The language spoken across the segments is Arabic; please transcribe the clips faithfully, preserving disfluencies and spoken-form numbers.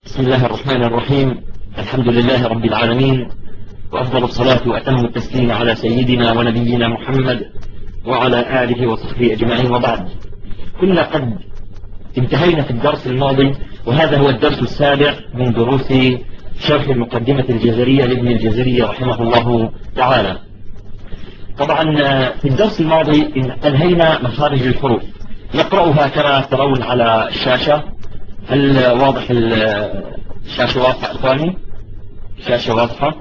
بسم الله الرحمن الرحيم. الحمد لله رب العالمين، وأفضل الصلاة وأتم التسليم على سيدنا ونبينا محمد وعلى آله وصحبه أجمعين، وبعد. كنا قد انتهينا في الدرس الماضي، وهذا هو الدرس السابع من دروس شرح المقدمة الجزرية لابن الجزري رحمه الله تعالى. طبعا في الدرس الماضي انهينا مخارج الحروف، نقرأها كما ترون على الشاشة. هل واضح الشاشة؟ واضحة أخواني؟ الشاشة واضحة؟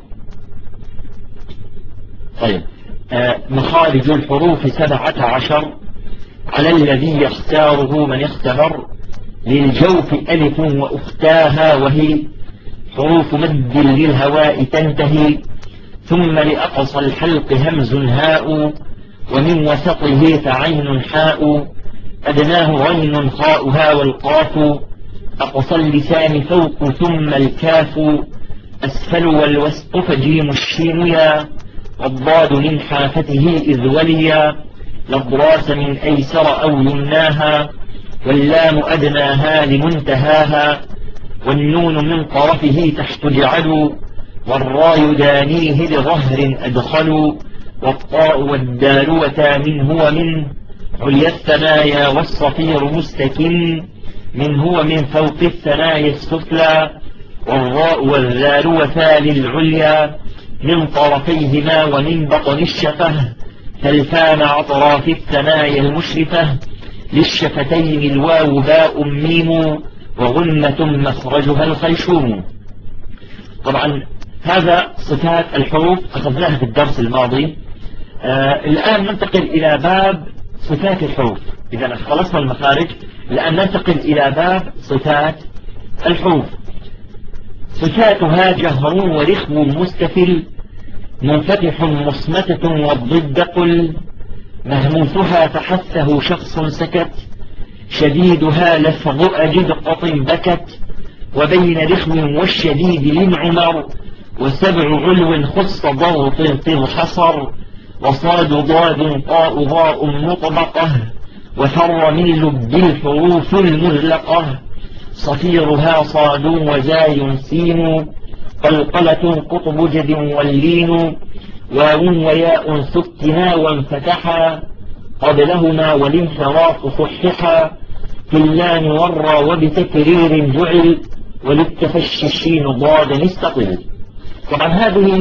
طيب. مخارج الحروف سبعة عشر على الذي يختاره من اختبر، للجوف ألف وأختاها، وهي حروف مد للهواء تنتهي، ثم لأقصى الحلق همز هاء، ومن وسطه فعين حاء، أدناه غين خاؤها والقاف، أقصى اللسان فوق ثم الكاف، أسفل والوسط فجيم الشين يا، والضاد من حافته إذ وليا، لضراس من أيسر أو يمناها، واللام أدناها لمنتهاها، والنون من طرفه تحت جعلوا، والراء دانيه لظهر أدخلوا، والطاء والدال وتا من هو من، عليا الثنايا والصفير مستكن، من هو من فوق الثنايا السفلى، والراء والذال وتا للعليا، من طرفيهما ومن بطن الشفه، فالفاء مع أطراف الثنايا المشرفة، للشفتين الواو باء ميم، وغنة مخرجها الخيشوم. طبعا هذا صفات الحروف أخذناها في الدرس الماضي. آه الآن ننتقل إلى باب صفات الحروف. إذا خلصنا المخارج، الآن ننتقل إلى باب صفات الحروف. صفاتها جهر ورخو مستفل، منفتح مصمتة والضد قل، مهموسها فحثه شخص سكت، شديدها لفظ أجد قط بكت، وبين رخو والشديد للعمر، وسبع علو خص ضغط طغ حصر، وصاد ضاد طاء ضاء مطبقة، وفر من لب الحروف المغلقة، صفيرها صاد وزاي سين، قلقلة قطب جد واللين، واو وياء سكنا وانفتحا، قبلهما والانحراف صححا، كلان ورى وبتكرير جعل، وللتفششين ضادا استقل. طبعا هذه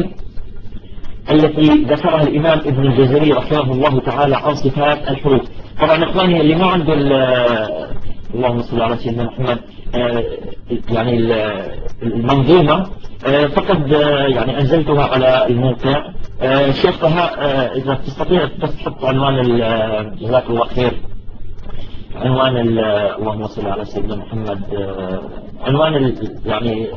التي ذكرها الإمام ابن الجزري رحمه الله تعالى عن صفات الحروف. طبعا إخواني اللي ما عنده اللهم صل على سيدنا محمد يعني المنظومة، فقد يعني أنزلتها على الموقع. شيخ طه إذا تستطيع بس تحط عنوان، جزاك الله خير، عنوان اللهم صل على سيدنا محمد، عنوان يعني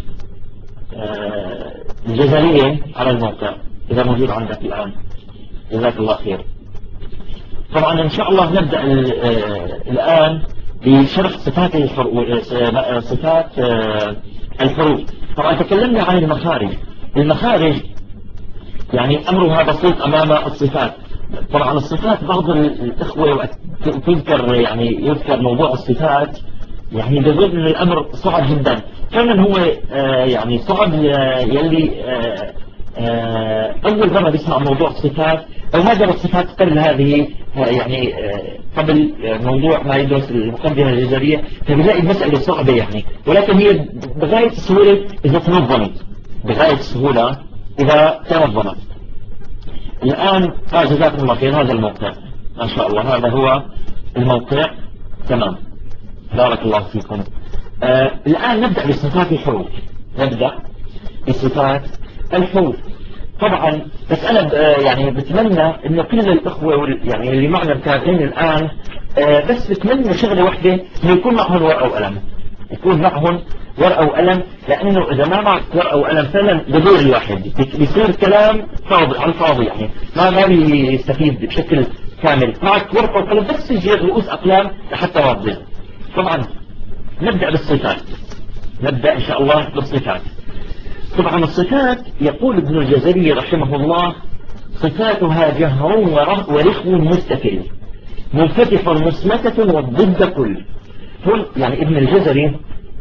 الجزرية على الموقع إذا موجود عندك الآن، جزاك الله خير. طبعا إن شاء الله نبدأ الآن بشرح صفات صفات الحروف. طبعا تكلمنا عن المخارج. المخارج يعني أمرها بسيط أمام الصفات. طبعا الصفات بعض الإخوة تذكر يعني يذكر موضوع الصفات يعني بظن أن الأمر صعب جدا. فعلا هو يعني صعب يلي أول مرة بيسمع موضوع الصفات أو ما درس صفات قبل هذه، يعني قبل موضوع ما يدرس المقدمة الجزرية، فبيلاقي المسألة صعبة يعني، ولكن هي بغاية السهولة إذا تنظمت، بغاية السهولة إذا تنظمت. الآن آه جزاكم الله خير، هذا الموقع ما شاء الله، هذا هو الموقع. تمام، بارك الله فيكم. آه الآن نبدأ بصفات الحروف. نبدأ بصفات الحروف. طبعا بس أنا يعني بتمنى إنه كل الإخوة يعني اللي معنا متابعين الآن، آه بس بتمنى شغلة واحدة، إنه يكون معهم ورقة وقلم، يكون معهم ورقة وقلم، لأنه إذا ما معك ورقة وقلم فعلا بدور الواحد بيصير كلام فاضي على الفاضي، يعني ما ما بيستفيد بشكل كامل. معك ورقة وقلم بس يجي رؤوس أقلام لحتى واضح. طبعا نبدأ بالصفات، نبدأ إن شاء الله بالصفات. طبعا الصفات يقول ابن الجزري رحمه الله: صفاتها جهر ورخو مستفل، منفتح مصمتة والضد كل. يعني ابن الجزري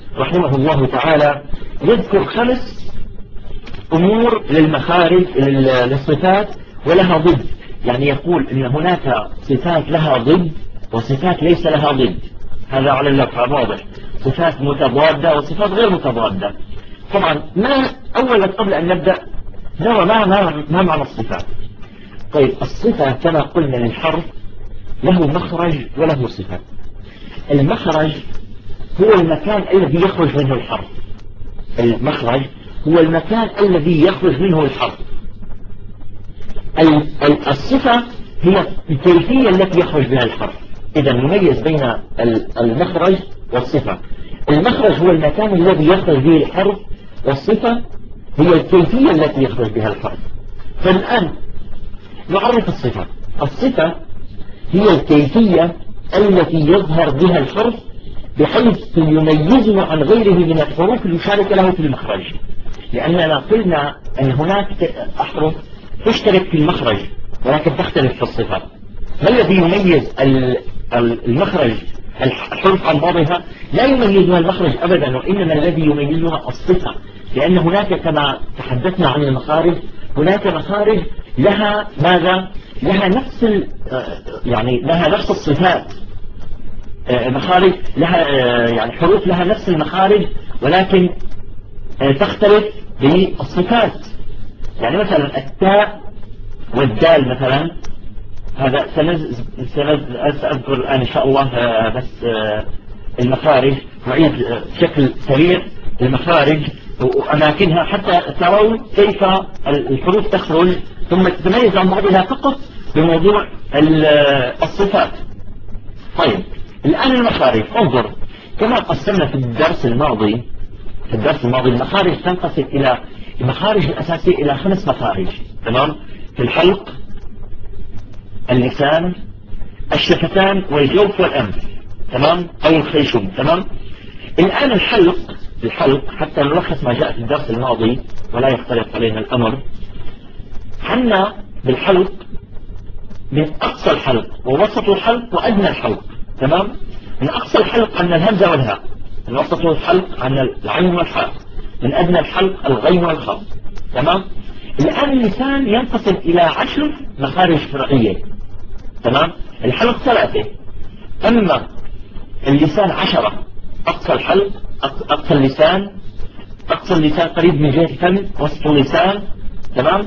رحمه الله تعالى يذكر خمس أمور للمخارج للصفات ولها ضد. يعني يقول إن هناك صفات لها ضد وصفات ليس لها ضد. هذا على اللوحة واضح. صفات متضادة وصفات غير متضادة. طبعا ما أولا قبل أن نبدأ نرى ما, ما, ما معنى الصفات. طيب الصفة كما قلنا للحرف له مخرج وله صفة. المخرج هو المكان الذي يخرج منه الحرف. المخرج هو المكان الذي يخرج منه الحرف. الصفة هي الكيفية التي يخرج بها الحرف. إذا نميز بين المخرج والصفة. المخرج هو المكان الذي يخرج به الحرف، والصفة هي الكيفية التي يخرج بها الحرف. فالآن نعرف الصفة. الصفة هي الكيفية التي يظهر بها الحرف بحيث يميزه عن غيره من الحروف المشاركة له في المخرج. لأننا قلنا أن هناك أحرف تشترك في المخرج ولكن تختلف في الصفة. ما الذي يميز المخرج الحروف عن بعضها؟ لا يميزها المخرج أبدا، وإنما الذي يميزها الصفة. لأن هناك كما تحدثنا عن المخارج هناك مخارج لها ماذا؟ لها نفس يعني لها نفس الصفات. مخارج لها يعني حروف لها نفس المخارج ولكن تختلف بالصفات. يعني مثلا التاء والدال مثلا، هذا سأذكر الآن إن شاء الله بس المخارج، نعيد بشكل سريع المخارج وأماكنها حتى تروا كيف الحروف تخرج ثم تتميز عن بعضها فقط بموضوع الصفات. طيب الآن المخارج، انظر كما قسمنا في الدرس الماضي في الدرس الماضي المخارج تنقسم إلى المخارج الأساسية إلى خمس مخارج. تمام؟ في الحلق، اللسان، الشفتان، والجوف والأنف. تمام؟ أو الخيشوم. تمام؟ الآن الحلق الحلق حتى نلخص ما جاء في الدرس الماضي ولا يختلف علينا الأمر. حنا بالحلق من أقصى الحلق ووسط الحلق وأدنى الحلق. تمام؟ من أقصى الحلق عن الهمزة والهاء، من وسط الحلق عن العين والحاء، من أدنى الحلق الغين والخاء. تمام؟ الآن اللسان ينقسم إلى عشر مخارج فرعية. تمام؟ الحلق ثلاثة، أما اللسان عشرة، أقصى الحلق، أقصى اللسان، أقصى اللسان قريب من جهة الفم، وسط اللسان. تمام؟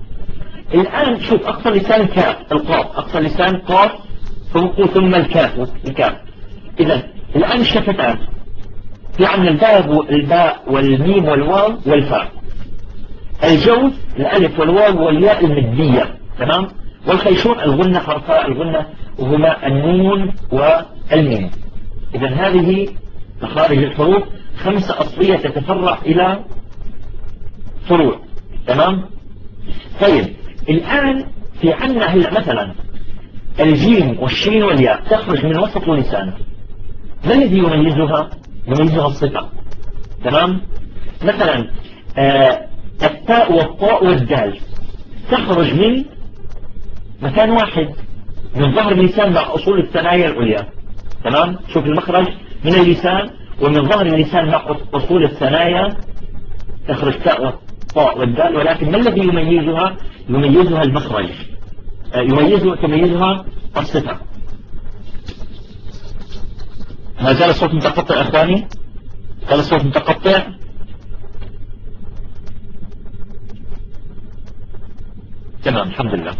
الآن شوف أقصى اللسان كاف، القاف، أقصى اللسان قاف فوق ثم الكاف الكاف. إذا الآن الشفتان في عندنا الباء الباء والميم والواو والفاء. الجوف الألف والواو والياء المدية. تمام؟ والخيشوم الغنة، حرفاء الغنة وهما النون والميم. إذا هذه مخارج الحروف خمسة أصلية تتفرع إلى فروع. تمام؟ طيب الآن في عندنا هلا مثلا الجيم والشين والياء تخرج من وسط اللسان. ما الذي يميزها؟ يميزها الصفة. تمام؟ مثلا آه التاء والطاء والدال تخرج من مكان واحد، من ظهر اللسان مع أصول الثنايا العليا. تمام؟ شوف المخرج من اللسان ومن ظهر اللسان مع أصول الثنايا تخرج تاء والطاء والدال، ولكن ما الذي يميزها؟ يميزها المخرج، آه يميزها تميزها الصفة. ما زال الصوت متقطع أخواني؟ زال الصوت متقطع؟ تمام الحمد لله.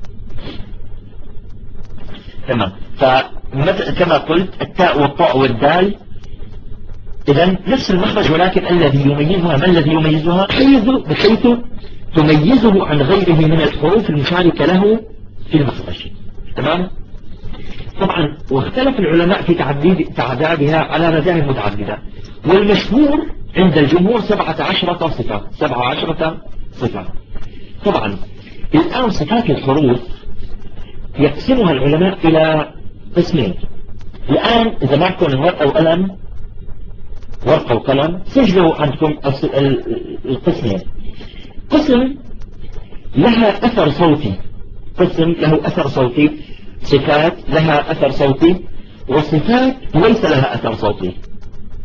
تمام. فكما قلت التاء والطاء والدال إذن نفس المخرج، ولكن الذي يميزها، ما الذي يميزها؟ بحيث, بحيث تميزه عن غيره من الحروف المشاركة له في المخرج. تمام؟ طبعا واختلف العلماء في تعديد تعدادها على مذاهب متعددة، والمشهور عند الجمهور سبعة عشرة صفة سبعة عشرة صفة. طبعا الآن صفات الحروف يقسمها العلماء إلى قسمين. الآن إذا معكم ورقة وقلم ورقة وقلم سجلوا عندكم القسمين. قسم لها أثر صوتي، قسم له أثر صوتي، صفات لها أثر صوتي، وصفات ليس لها أثر صوتي.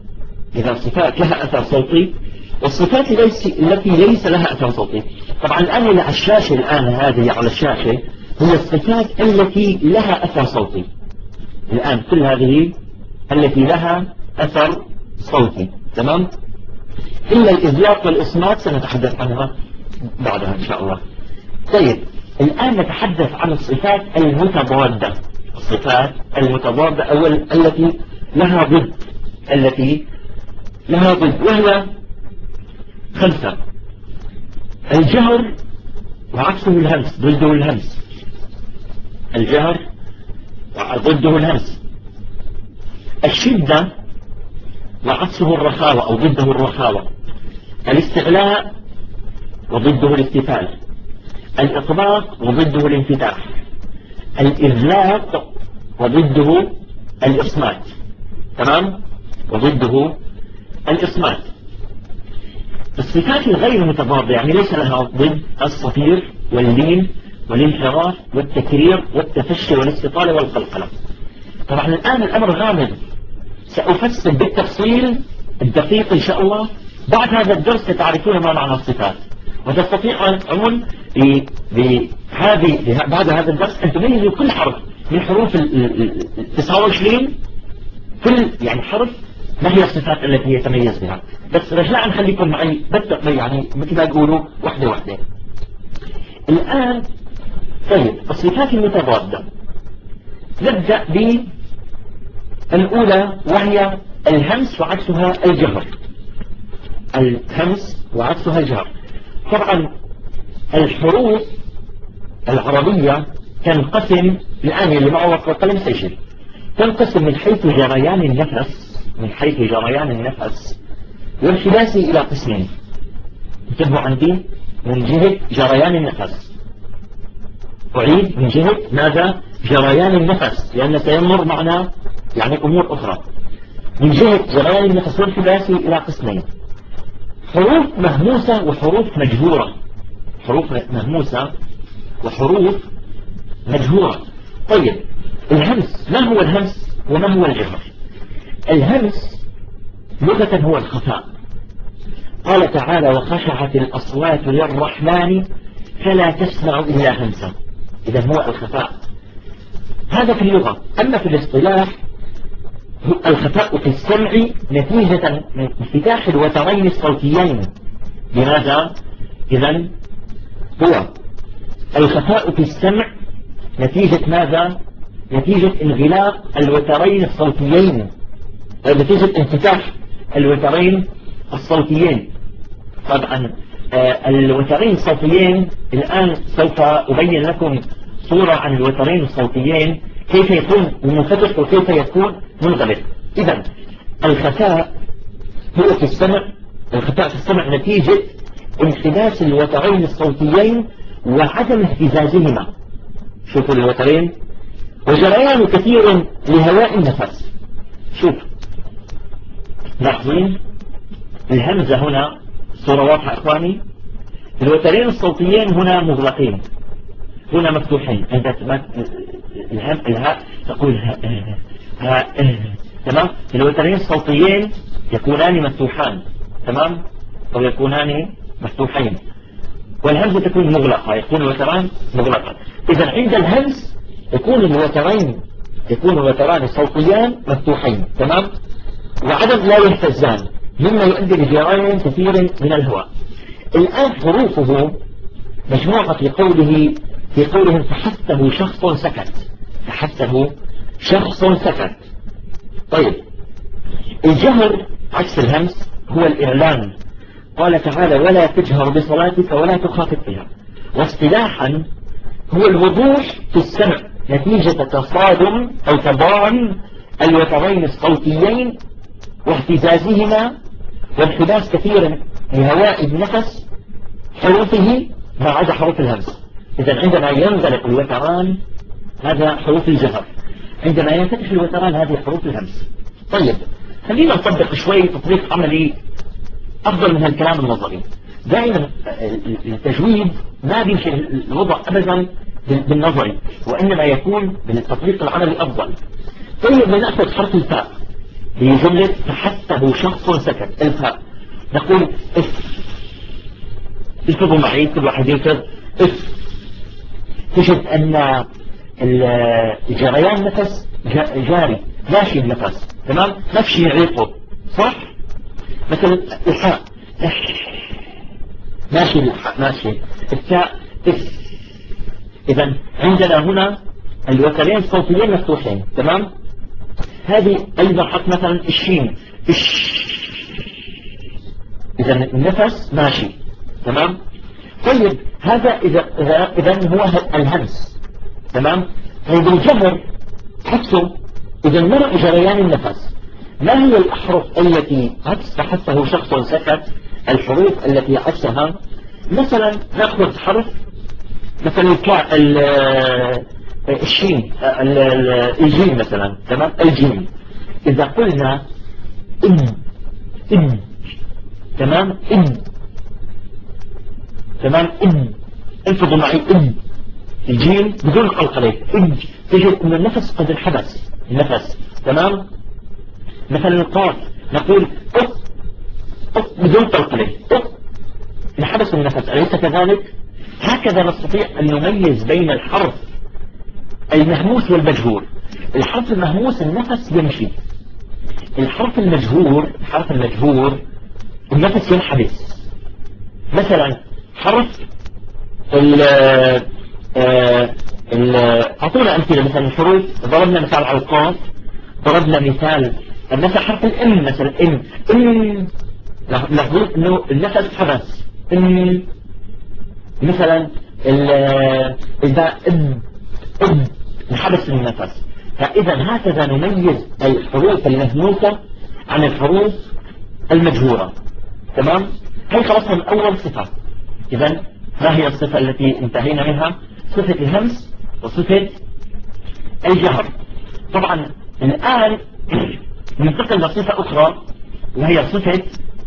إذا صفات لها أثر صوتي، والصفات التي ليس لها أثر صوتي. طبعا الآن على الشاشة الآن هذه على الشاشة هي الصفات التي لها أثر صوتي. الآن كل هذه التي لها أثر صوتي، تمام؟ إلا الإزلاق والإصمات سنتحدث عنها بعدها إن شاء الله. طيب الآن نتحدث عن الصفات المتضادة. الصفات المتضادة أو التي لها ضد، التي لها ضد، وهي خمسة: الجهر وعكسه الهمس، ضده الهمس. الجهر وضده الهمس. الشدة وعكسه الرخاوة أو ضده الرخاوة. الاستعلاء وضده الاستفال. الإطلاق وضده الانفتاح. الإذلاق وضده الإصمات، تمام؟ وضده الإصمات. الصفات الغير متضادة يعني ليس لها ضد: الصفير واللين والانحراف والتكرير والتفشي والاستطالة والقلقلة. طبعا الآن الأمر غامض، سأفسر بالتفصيل الدقيق إن شاء الله. بعد هذا الدرس ستعرفون ما معنى الصفات، وتستطيعون بهذه بعد هذا الدرس أن تميزوا كل حرف من حروف ال تسعة وعشرين، كل يعني حرف ما هي الصفات التي يتميز بها. بس رجاء خليكم معي بس يعني مثل ما يقولوا واحدة واحدة. الآن طيب الصفات المتضادة نبدأ بالأولى وهي الهمس وعكسها الجهر. الهمس وعكسها الجهر. طبعا الحروف العربية تنقسم الآن اللي معه وقت القلم سيشل تنقسم من حيث جريان النفس من حيث جريان النفس والحداثي إلى قسمين. انتبهوا عندي، من جهة جريان النفس. أعيد: من جهة ماذا؟ جريان النفس، لأن سيمر معنا يعني أمور أخرى. من جهة جريان النفس والحداثي إلى قسمين: حروف مهموسة وحروف مجهورة. حروف مهموسة وحروف مجهورة. طيب الهمس، ما هو الهمس وما هو الجهر؟ الهمس لغة هو الخفاء. قال تعالى: وخشعت الأصوات للرحمن فلا تسمع إلا همسا. إذا هو الخفاء، هذا في اللغة. أما في الاصطلاح الخفاء في السمع نتيجة من انفتاح الوترين الصوتيين. لماذا؟ إذا هو الخفاء في السمع نتيجة ماذا؟ نتيجة انغلاق الوترين الصوتيين، نتيجة انفتاح الوترين الصوتيين. طبعا آه الوترين الصوتيين الآن سوف أبين لكم صورة عن الوترين الصوتيين، كيف يكون منفتح وكيف يكون منغلق. إذا الخفاء هو في السمع، الخفاء في السمع نتيجة انحداث الوترين الصوتيين وعدم اهتزازهما. شوفوا الوترين وجريان كثير لهواء النفس. شوف لاحظين الهمزة هنا صورة واضحة إخواني. الوترين الصوتيين هنا مغلقين، هنا مفتوحين. عند الهم الهاء تقول ها ها تمام. الوترين الصوتيين يكونان مفتوحان، تمام، أو يكونان مفتوحين، والهمزة تكون مغلقة، يكون الوتران مغلقة. إذا عند الهمس يكون الوترين يكون الوتران الصوتيان مفتوحين، تمام، وعدم لا يهتزان، مما يؤدي لجريان كثير من الهواء. الآن حروفه مجموعة في قوله في قولهم فحسه شخص سكت. فحسه شخص سكت. طيب الجهر عكس الهمس هو الإعلان. قال تعالى: ولا تجهر بصلاتك ولا تخافت بها. واصطلاحا هو الوضوح في السمع نتيجة تصادم أو تضامن الوترين الصوتيين واهتزازهما وانحداث كثير لهواء النفس حروفه ما عدا حروف الهمس. إذا عندما ينغلق الوتران هذا حروف الجهر، عندما ينفتح الوتران هذه حروف الهمس. طيب خلينا نطبق شوي تطبيق عملي أفضل من الكلام النظري. دائما التجويد ما بيمشي الوضع أبدا بالنظري، وإنما يكون بالتطبيق العملي أفضل. طيب بنأخذ حرف الفاء. بجملة فحسه شخص سكت الفاء. نقول اف، التفوا معي كل واحد يكتب اف. تجد أن الجريان نفس جاري ماشي النفس، تمام، ماشي يعيقه، صح؟ مثلا الحاء ماشي، الحاء ماشي، التاء اف. إذا عندنا هنا الوترين الصوتيين مفتوحين، تمام. هذه أيضا حط مثلا الشين إش. إذا النفس ماشي، تمام. طيب هذا إذا إذا هو الهمس، تمام. طيب الجهر حسه، إذا نرى جريان النفس. ما هي الأحرف التي عكس فحسه شخص سكت؟ الحروف التي عكسها، مثلا نأخذ حرف مثلا الشين، الجيم مثلا، تمام. الجيم إذا قلنا إن إن، تمام، إن، تمام، إن، انفضوا معي إن الجيم بدون قلقلة، إن. تجد أن النفس قد انحبس، النفس، تمام. مثلا القاف نقول أف أف بدون قلقلة، أف، انحبس النفس، أليس كذلك؟ هكذا نستطيع أن نميز بين الحرف المهموس والمجهور. الحرف المهموس النفس يمشي، الحرف المجهور الحرف المجهور النفس ينحبس. مثلا حرف ال ال أعطونا أمثلة. مثلا الحروف، ضربنا مثال على القاف، ضربنا مثال مثلا حرف الإم، مثلا إم إم لاحظوا إنه النفس حبس. إم مثلا الباء إم إم انحبس النفس. فإذا هكذا نميز الحروف المهموسة عن الحروف المجهورة، تمام. هي خلصنا من أول صفة. إذا ما هي الصفة التي انتهينا منها؟ صفة الهمس وصفة الجهر. طبعا الآن ننتقل لصفة أخرى، وهي صفة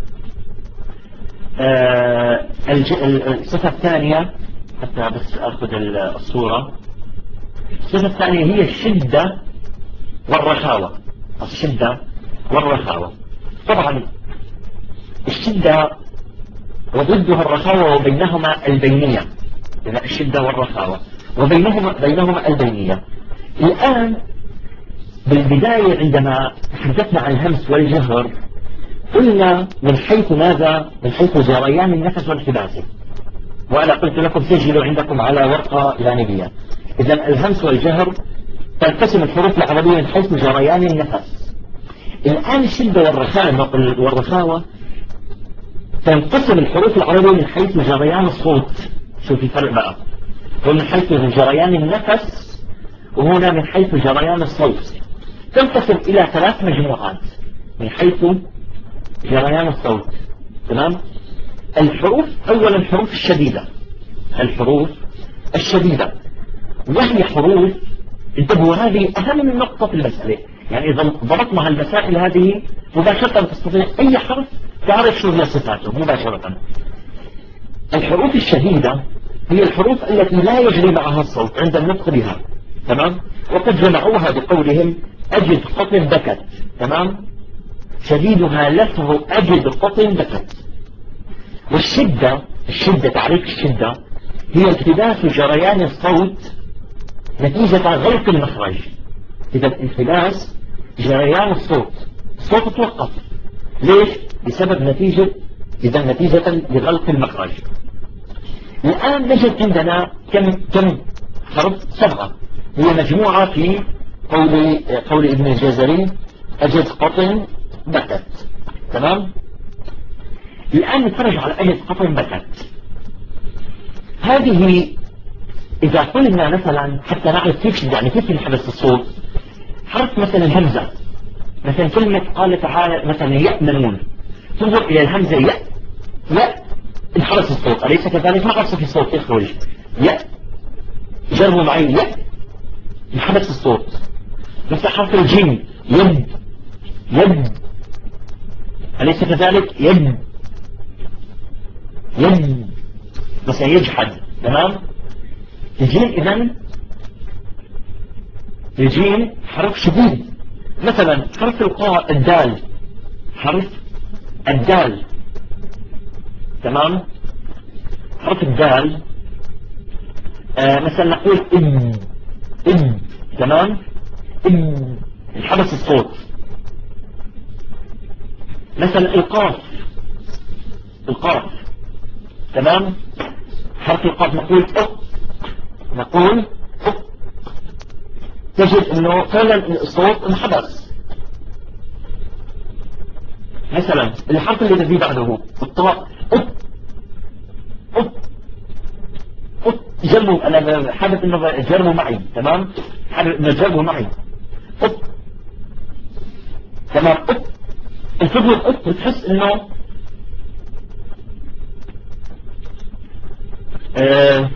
آه الصفة الثانية. حتى بس أخذ الصورة. الصفة الثانية هي الشدة والرخاوة. الشدة والرخاوة. طبعا الشدة وضدها الرخاوة، وبينهما البينية. الشدة والرخاوة وبينهما بينهما البينية. الآن بالبداية عندما تحدثنا عن الهمس والجهر قلنا من حيث ماذا؟ من حيث جريان النفس وانحباسه. وأنا قلت لكم سجلوا عندكم على ورقة جانبية. إذا الهمس والجهر تنقسم الحروف العربية من حيث جريان النفس. الآن الشدة والرخاوة والرخاوة تنقسم الحروف العربية من حيث جريان الصوت. شوف الفرق بقى، ومن حيث جريان النفس، وهنا من حيث جريان الصوت. تنقسم إلى ثلاث مجموعات من حيث جريان الصوت، تمام. الحروف أولا الحروف الشديدة، الحروف الشديدة وهي حروف، انتبهوا هذه أهم نقطة في المسألة. يعني إذا ضبطنا المسائل هذه مباشرة تستطيع أي حرف تعرف شو هي صفاته مباشرة. الحروف الشديدة هي الحروف التي لا يجري معها الصوت عند النطق بها، تمام. وقد جمعوها بقولهم أجد قط بكت، تمام. شديدها لفظ أجد قط بكت. والشدة، الشدة تعريف الشدة هي التباس جريان الصوت نتيجة غلق المخرج. إذا انحباس جريان الصوت، الصوت توقف. ليش؟ بسبب نتيجة، إذا نتيجة لغلق المخرج. الآن نجد عندنا كم كم حرف؟ سبعة. هي مجموعة في قول قول ابن الجزري أجد قط بكت، تمام. الآن نتفرج على أجد قط بكت. هذه إذا قلنا مثلا حتى نعرف كيف يعني كيف ينحبس الصوت، حرف مثلا الهمزة، مثلا كلمة قال تعالى مثلا يأمنون، تنظر إلى الهمزة يأ يأ انحبس الصوت، أليس كذلك؟ ما أصف الصوت يخرج. يأ جربوا معي، يأ انحبس الصوت. مثل حرف الجيم يد يد، أليس كذلك؟ يد يد مثلا يجحد، تمام. الجيم إذن الجيم حرف شديد، مثلا حرف القاء الدال، حرف الدال، تمام، حرف الدال آه مثلا نقول ام ام، تمام، ام، انحبس الصوت. مثلا القاف، القاف، تمام، حرف القاف نقول أ، نقول أ، تجد انه فعلا الصوت انحبس. مثلا الحرف الذي بعده الطاء، أ أ أ، جربوا، انا حابب انه جربوا معي، تمام، حابب انه جربوا معي أ، تمام، أ، الفضل أ بتحس انه آه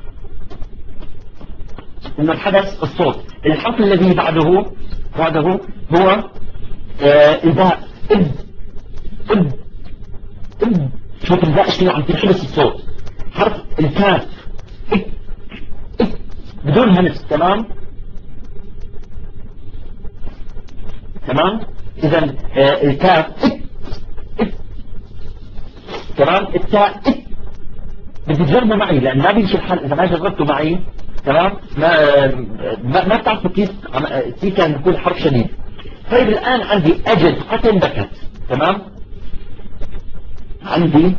انه انحبس الصوت. الحرف الذي بعده بعده هو آه الباء، اب اب اب، شوف الباء شنو عم تنحبس الصوت. حرف الكاف اب اب بدون همس، تمام، تمام. اذا آه الكاف اب اب، تمام. التاء اب، بدي تجربوا معي لان ما بيمشي الحال اذا ما جربتوا معي، تمام، ما ما, ما بتعرفوا كيف كيف كان يكون حرف شديد. طيب الان عندي اجد قتل بكت، تمام، عندي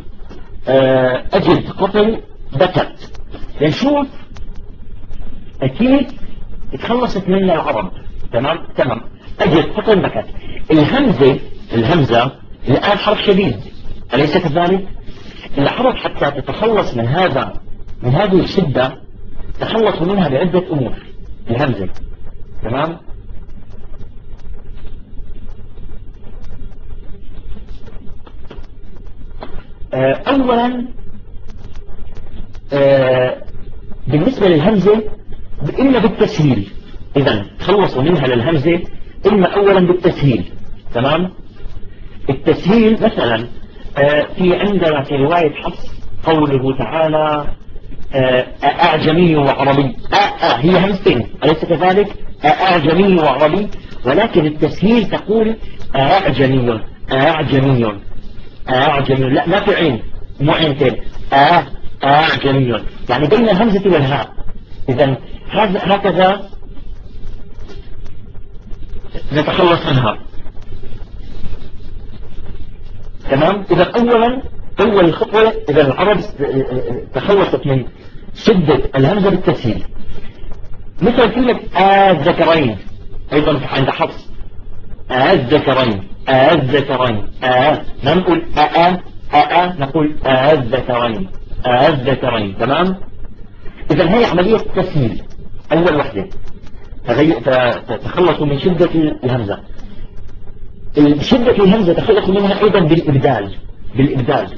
أجد قتل بكت. نشوف أكيد اتخلصت منا العرب، تمام، تمام. أجد قتل بكت، الهمزة، الهمزة الآن حرف شديد، أليس كذلك؟ العرب حتى تتخلص من هذا، من هذه الشدة، تخلصوا منها بعدة أمور. الهمزة، تمام، أولا آه بالنسبة للهمزة إما بالتسهيل، إذا تخلصوا منها للهمزة إما أولا بالتسهيل، تمام. التسهيل مثلا آه في عندنا في رواية حفص قوله تعالى آه أعجمي وعربي، آه آه هي همزتين أليس كذلك؟ آه أعجمي وعربي، ولكن التسهيل تقول أعجمي أعجمي أعجمي، لا ما في عين، مو عينتين، آه أعجمي، يعني بين الهمزة والهاء. إذا هكذا نتخلص منها، تمام. إذا أولا أول خطوة إذا العرب تخلصت من شدة الهمزة بالتسهيل. مثل كلمة الذكرين أيضا عند حفص، الذكرين الذكرين آه، ما نقول آه آه، نقول الذكرين الذكرين، تمام. إذا هي عملية تسهيل أول وحدة، تخلصوا من شدة الهمزة. شدة الهمزة تخلصوا منها أيضا بالإبدال، بالإبدال.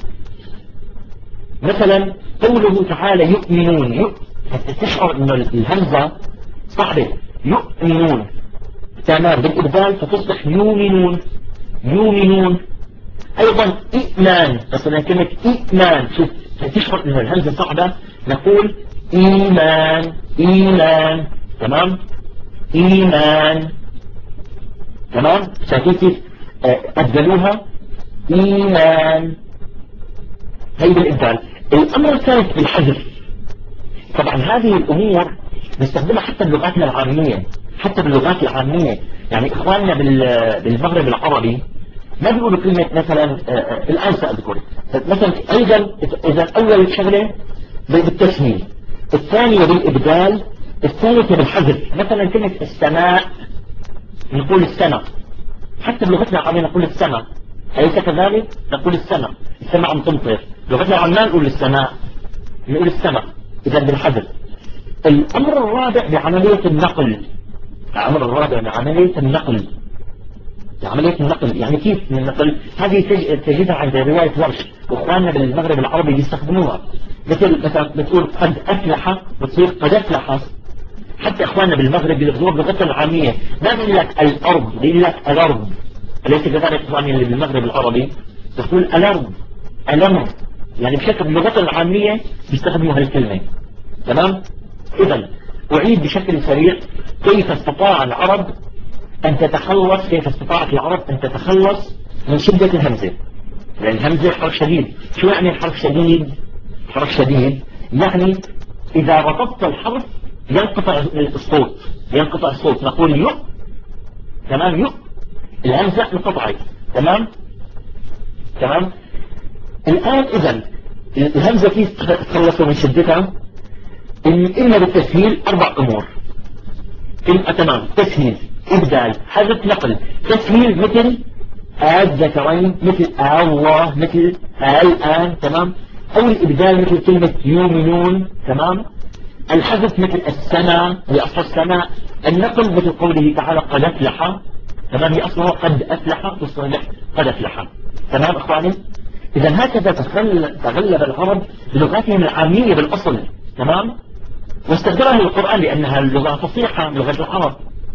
مثلا قوله تعالى يؤمنون، حتى تشعر أن الهمزة صعبة، يؤمنون، تمام، بالإبدال فتصبح يؤمنون يؤمنون. أيضا إيمان، مثلا كلمة إيمان، شوف تشعر أن الهمزة صعبة، نقول إيمان إيمان، تمام، إيمان، تمام. شايفين كيف أبدلوها؟ إيمان، هي بالإبدال. الأمر الثالث بالحذف. طبعا هذه الأمور نستخدمها حتى بلغاتنا العامية، حتى باللغات العامية. يعني إخواننا بالمغرب العربي ما بيقولوا كلمة مثلا الآن سأذكر مثلا. أيضا إذا أول شغلة بالتسهيل، الثانية بالإبدال، الثالثة بالحذف. مثلا كلمة السماء نقول السماء، حتى بلغتنا العامية نقول السماء، أليس كذلك؟ نقول السماء، السماء عم تمطر. لغتنا العامية نقول السماء، نقول السماء، إذا بالحذف. الأمر الرابع بعملية النقل، الأمر الرابع بعملية النقل، عملية النقل. يعني كيف من النقل؟ هذه تجدها عند رواية ورش، وإخواننا بالمغرب العربي بيستخدموها. مثل مثلا بتقول قد أفلح، بتصير قد أفلح. حتى إخواننا بالمغرب بيلغوها بلغتنا العامية، ما بيقول لك الأرض، بيقول لك الأرض، أليس كذلك؟ إخواننا اللي بالمغرب العربي تقول الأرض، الأمر، يعني بشكل بلغتنا العامية بيستخدموا هالكلمة، تمام. إذا أعيد بشكل سريع كيف استطاع العرب أن تتخلص، كيف استطاعت العرب أن تتخلص من شدة الهمزة، لأن الهمزة حرف شديد. شو يعني الحرف شديد؟ حرف شديد يعني إذا ربطت الحرف ينقطع الصوت، ينقطع الصوت. نقول يؤ، تمام، يؤ، الهمزة انقطعت، تمام تمام. الآن إذا الهمزة كيف تتخلص من شدتها؟ إما بالتسهيل أربع أمور. إما تمام، تسهيل، إبدال، حذف، نقل. تسهيل مثل آد ذكرين، مثل آه الله، مثل آه الآن، تمام. أو الإبدال مثل كلمة يؤمنون، تمام. الحذف مثل السماء، هي أصل السماء. النقل مثل قوله تعالى قد أفلح، تمام، هي أصله قد أفلح، تصبح قد أفلح، تمام أخواني. إذا هكذا تغلب العرب بلغاتهم العامية بالأصل، تمام، واستخدمها القرآن لأنها اللغة فصيحة، لغة العرب.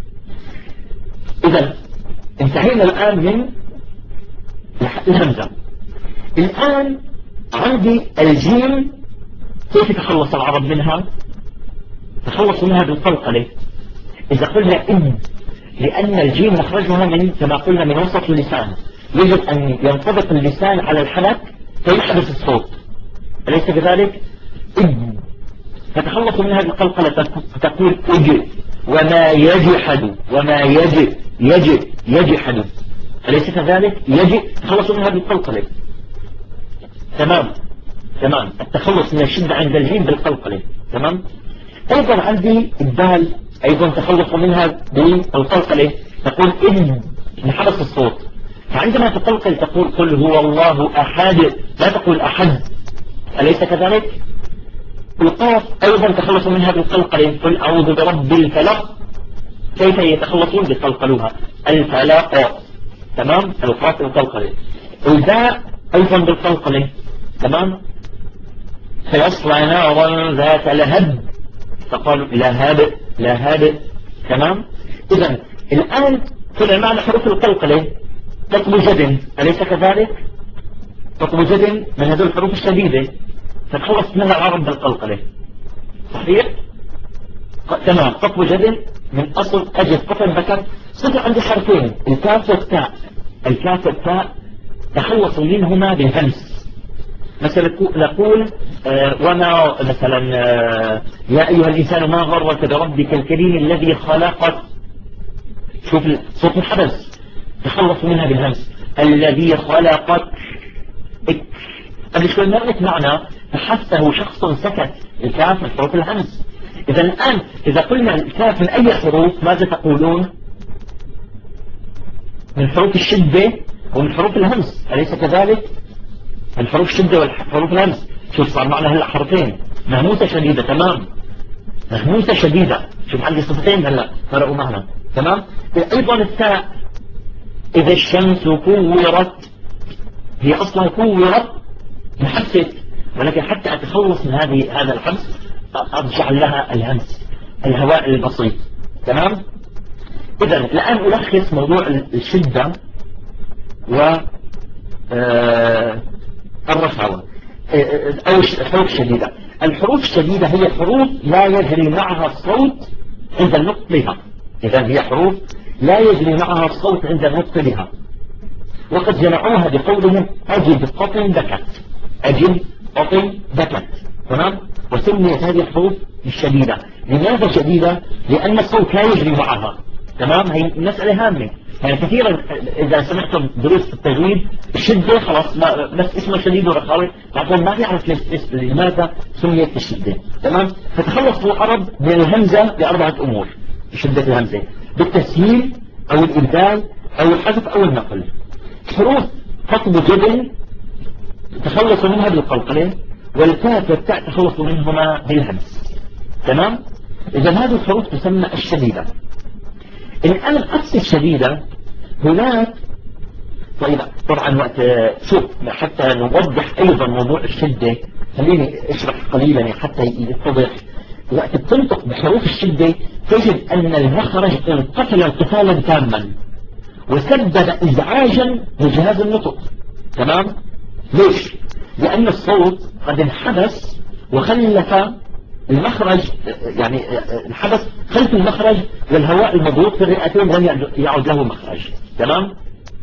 إذا انتهينا الآن من الهمزة. الآن عندي الجيم، كيف تخلص العرب منها؟ تخلص منها بالقلقلة. إذا قلنا إن، لأن الجيم مخرجها من، كما قلنا، من وسط اللسان، يجب أن ينطبق اللسان على الحنك فيحدث الصوت، أليس كذلك؟ إن، فتخلص منها بالقلقلة، فتقول إج، وما يجحد، وما يجي يجي يجحد، أليس كذلك؟ يجي، تخلص منها بالقلقلة، تمام تمام. التخلص من الشدة عند الجيم بالقلقلة، تمام. أيضا عندي الدال، أيضا تخلص منها بالقلقلة، تقول إن، انحبس الصوت. فعندما تقلقل تقول قل هو الله أحد، لا تقول أحد، أليس كذلك؟ القاف أيضا تخلص منها بالقلقلة، قل أعوذ برب الفلق. كيف يتخلصون؟ بالقلقلوها، الفلق، تمام، القاف بالقلقلة. الباء أيضا بالقلقلة، تمام. فيصلى نارا ذات لهب، فقالوا لهب لهب، تمام. إذا الآن طلع معنا حروف القلقلة، تطلب جد، أليس كذلك؟ تطلب جد من هذه الحروف الشديدة، فتخلص منها العرب بالقلقلة، صحيح؟ تمام. تطلب جد من أصل أجد قطن بكر. صدر عندي حرفين، الكاف والتاء. الكاف والتاء تخلص منهما بالهمس. مثلا نقول آه وما مثلا آه يا أيها الإنسان ما غرك بربك الكريم الذي خلقك. شوف صوت الحدث، تخلص منها بالهمس. الذي خلقك، قبل شوي مرت معنا فحثه شخص سكت، الكاف من حروف الهمس. إذا الآن إذا قلنا الكاف من أي حروف ماذا تقولون؟ من حروف الشدة ومن حروف الهمس، أليس كذلك؟ الحروف الشدة والحروف الهمس. شوف صار معنا هلا حرفين، مهموسة شديدة، تمام، مهموسة شديدة. شوف عندي صفتين هلا فرقوا معنا، تمام. أيضا التاء، إذا الشمس كورت، هي أصلا كورت محست، ولكن حتى أتخلص من هذه هذا الحبس أرجع لها الهمس، الهواء البسيط، تمام. إذا الآن ألخص موضوع الشدة و آه الرفعة أو الحروف الشديدة. الحروف الشديدة هي حروف لا يجري معها الصوت عند النطق بها. إذا هي حروف لا يجري معها الصوت عند النطق بها، وقد جمعوها بقولهم أجد قطن بكت، أجد قطن بكت، تمام. وسميت هذه الحروف الشديدة. لماذا شديدة؟ لأن الصوت لا يجري معها، تمام. هي مسألة هامة، يعني كثيرا إذا سمعتم دروس التجويد الشدة خلاص بس اسمه شديد ورخاوي، بعضهم ما يعرف لماذا سميت الشدة، تمام. فتخلص العرب من الهمزة بأربعة أمور: شدة الهمزة، بالتسهيل أو الإبدال أو الحذف أو النقل. حروف خطب جبل تخلص منها بالقلقلة، والكاف والتاء تخلص منهما بالهمس، تمام. إذا هذه الحروف تسمى الشديدة. الآن القصة الشديدة هناك، طيب طبعا وقت شوف حتى نوضح أيضا موضوع الشدة، خليني اشرح قليلا حتى يتضح. وقت بتنطق بحروف الشدة تجد أن المخرج انقفل انقفالا تاما وسبب إزعاجا لجهاز النطق، تمام. ليش؟ لأن الصوت قد انحبس وخلف المخرج يعني الحدث خلف المخرج والهواء المضغوط في الرئتين لم يعد له مخرج. تمام.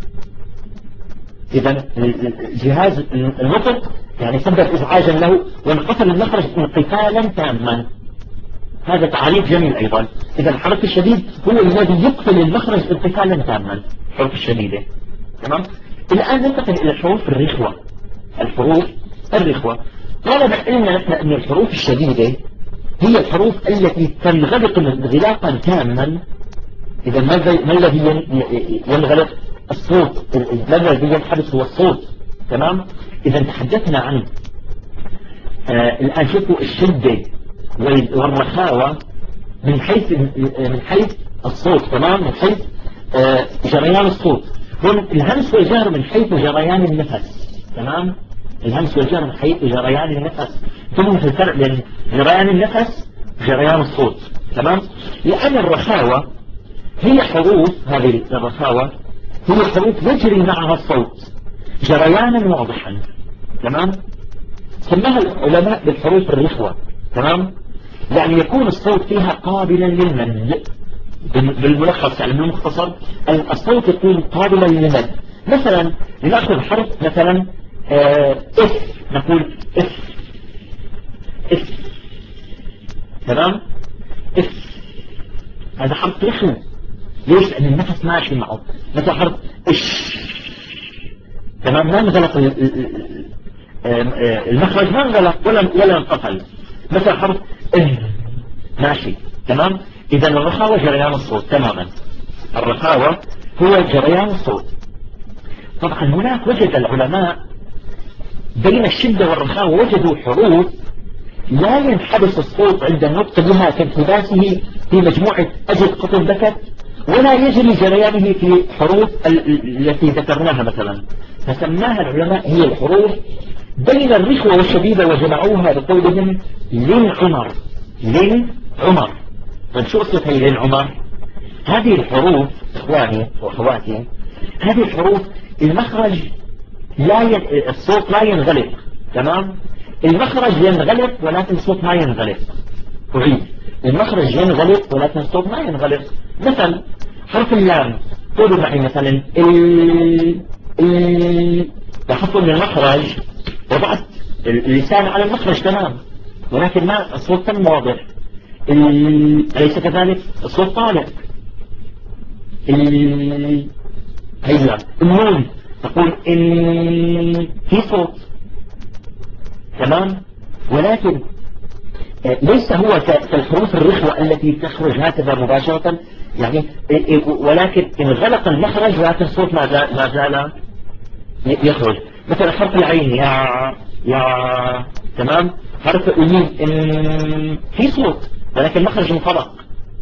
إذا الجهاز النطق يعني سبب إزعاجا له وانقفل المخرج انقفالا تاما. هذا تعريف جميل أيضا. إذا الحرف الشديد هو الذي يقفل المخرج انقفالا تاما، الحروف الشديدة. تمام. الآن ننتقل إلى الحروف الرخوة. الحروف الرخوة طالما قلنا نحن أن الحروف الشديدة هي الحروف التي تنغلق انغلاقا تاما. إذا ما الذي ينغلق؟ الصوت. ما الذي ينحبس هو الصوت. تمام. إذا تحدثنا عن آه الآن شوفوا الشدة والرخاوة من حيث من حيث الصوت. تمام. من حيث آه جريان الصوت. الهمس والجهر من حيث جريان النفس. تمام. الهمس والجهر من حيث جريان النفس. ثم في الفرق بين جريان النفس وجريان الصوت. تمام. لأن الرخاوة هي حروف، هذه الرخاوة هي حروف يجري معها الصوت جريانا واضحا. تمام. سماها العلماء بالحروف الرخوة. تمام. يعني يكون الصوت فيها قابلا للمد. بالملخص يعني بالمختصر الصوت يكون قابلا للمد. مثلا لنأخذ حرف مثلا اف، نقول اف اف. تمام. اف هذا حرف رخو. ليش؟ لأن النفس ماشي معه. مثلا حرف اش. تمام. ما انغلق المخرج، ما انغلق ولا ولا انقفل. مثلا حرف اه ماشي. تمام. إذا الرخاوة جريان الصوت تماما. الرخاوة هو جريان الصوت. طبعا هناك وجد العلماء بين الشدة والرخاوة وجدوا حروف لا ينحبس الصوت عند النطق بها كانحباسه في مجموعة أجد قطب بكت، ولا يجري جريانه في حروف التي ذكرناها مثلا. فسماها العلماء هي الحروف بين الرخوة والشديدة وجمعوها بقولهم لن عمر. لن عمر. طيب شو قصة هي لن عمر؟ هذه الحروف إخواني وأخواتي، هذه الحروف المخرج لا ي... الصوت لا ينغلق. تمام. المخرج ينغلق ولكن الصوت ما ينغلق. أعيد، المخرج ينغلق ولكن الصوت ما ينغلق. مثلا حرف اللام، قولوا معي مثلا ال ال لاحظتوا ان المخرج وضعت اللسان على المخرج تمام، ولكن ما الصوت تم واضح. أليس كذلك؟ الصوت طالع. ال هيلا النون تقول إن في صوت. تمام. ولكن ليس هو كالحروف الرخوة التي تخرج هكذا مباشرة يعني، ولكن انغلق المخرج ولكن الصوت ما زال, ما زال يخرج. مثلا حرف العين يا يا تمام. حرف الميم إن في صوت ولكن مخرج انطلق.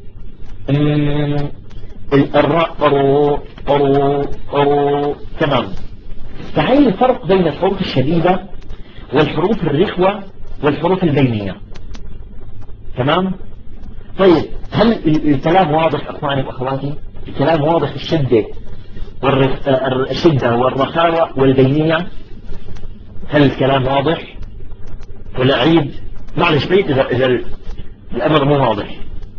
الراء قرو قرو قرو. تمام. فهي الفرق بين الحروف الشديدة والحروف الرخوة والحروف البينية. تمام. طيب هل الكلام واضح أخواني وأخواتي؟ الكلام واضح. الشدة والرخ... الشدة والرخاوة والبينية، هل الكلام واضح ولا أعيد؟ معلش بيت إذا, إذا الأمر مو واضح.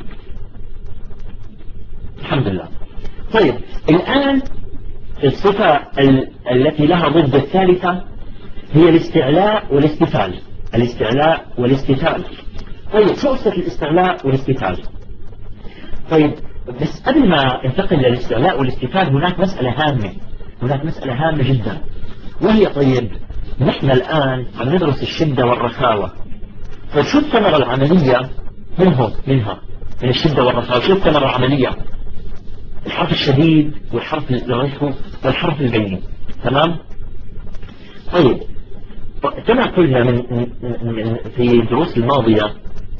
الحمد لله. طيب الآن الصفة ال... التي لها ضد الثالثة هي الاستعلاء والاستفال. الاستعلاء والاستفال. طيب شو قصة الاستعلاء والاستفال؟ طيب بس قبل ما انتقل للاستعلاء والاستفال هناك مسألة هامة. هناك مسألة هامة جدا، وهي طيب نحن الآن عم ندرس الشدة والرخاوة. فشو الثمرة العملية منهم منها من الشدة والرخاوة؟ شو الثمرة العملية؟ الحرف الشديد والحرف الرخو والحرف البيني. تمام. طيب كما قلنا من من في الدروس الماضية،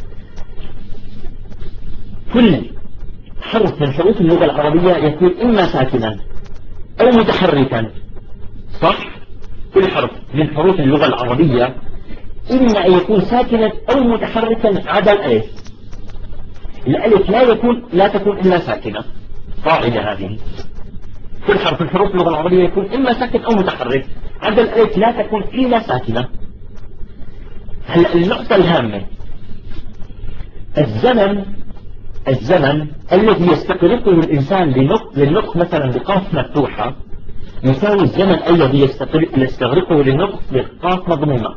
كل حرف من حروف اللغة العربية يكون إما ساكنا أو متحركا. صح؟ كل حرف من حروف اللغة العربية إما أن يكون ساكنا أو متحركا عدا الألف. الألف لا يكون لا تكون إلا ساكنة. قاعدة هذه. كل حرف من حروف اللغة العربية يكون إما ساكن أو متحرك عدا الألف لا تكون إلا ساكنة. هلا النقطة الهامة، الزمن الزمن الذي يستغرقه الإنسان لنطق للنطق مثلا بقاف مفتوحة يساوي الزمن الذي يستغرقه للنطق بقاف مضمومة.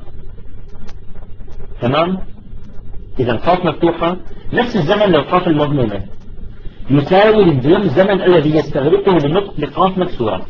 تمام؟ إذا القاف مفتوحة نفس الزمن للقاف المضمومة يساوي الزمن الذي يستغرقه للنطق بقاف مكسورة.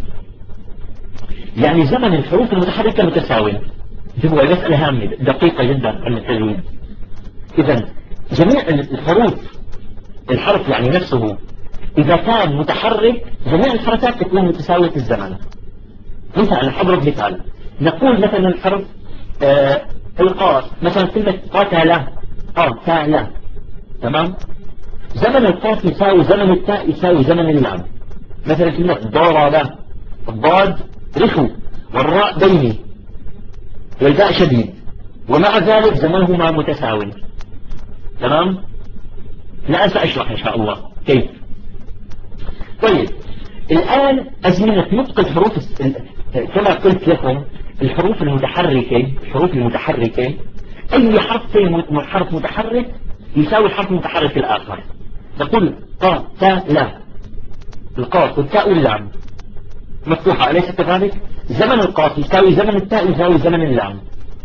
يعني زمن الحروف المتحركة متساوي. هو مسألة هامة دقيقة جدا عن التجويد. إذا جميع الحروف الحرف يعني نفسه إذا كان متحرك جميع الحركات تكون متساوية الزمن. مثلا أضرب مثال نقول مثلا الحرف آه القاف مثلا كلمة قاتل قاتل تمام. زمن القاف يساوي زمن التاء يساوي زمن اللام. مثلا كلمة ضرب الضاد رخو والراء بيني والباء شديد ومع ذلك زمنهما متساوي. تمام. لا سأشرح إن شاء الله كيف. طيب الآن أزمنة نطق الحروف كما قلت لكم الحروف المتحركة الحروف المتحركة أي حرف حرف متحرك يساوي الحرف المتحرك الآخر. نقول قا تا لا القاف والتاء واللام مفتوحة أليس كذلك؟ زمن القاف يساوي زمن التاء يساوي زمن اللام.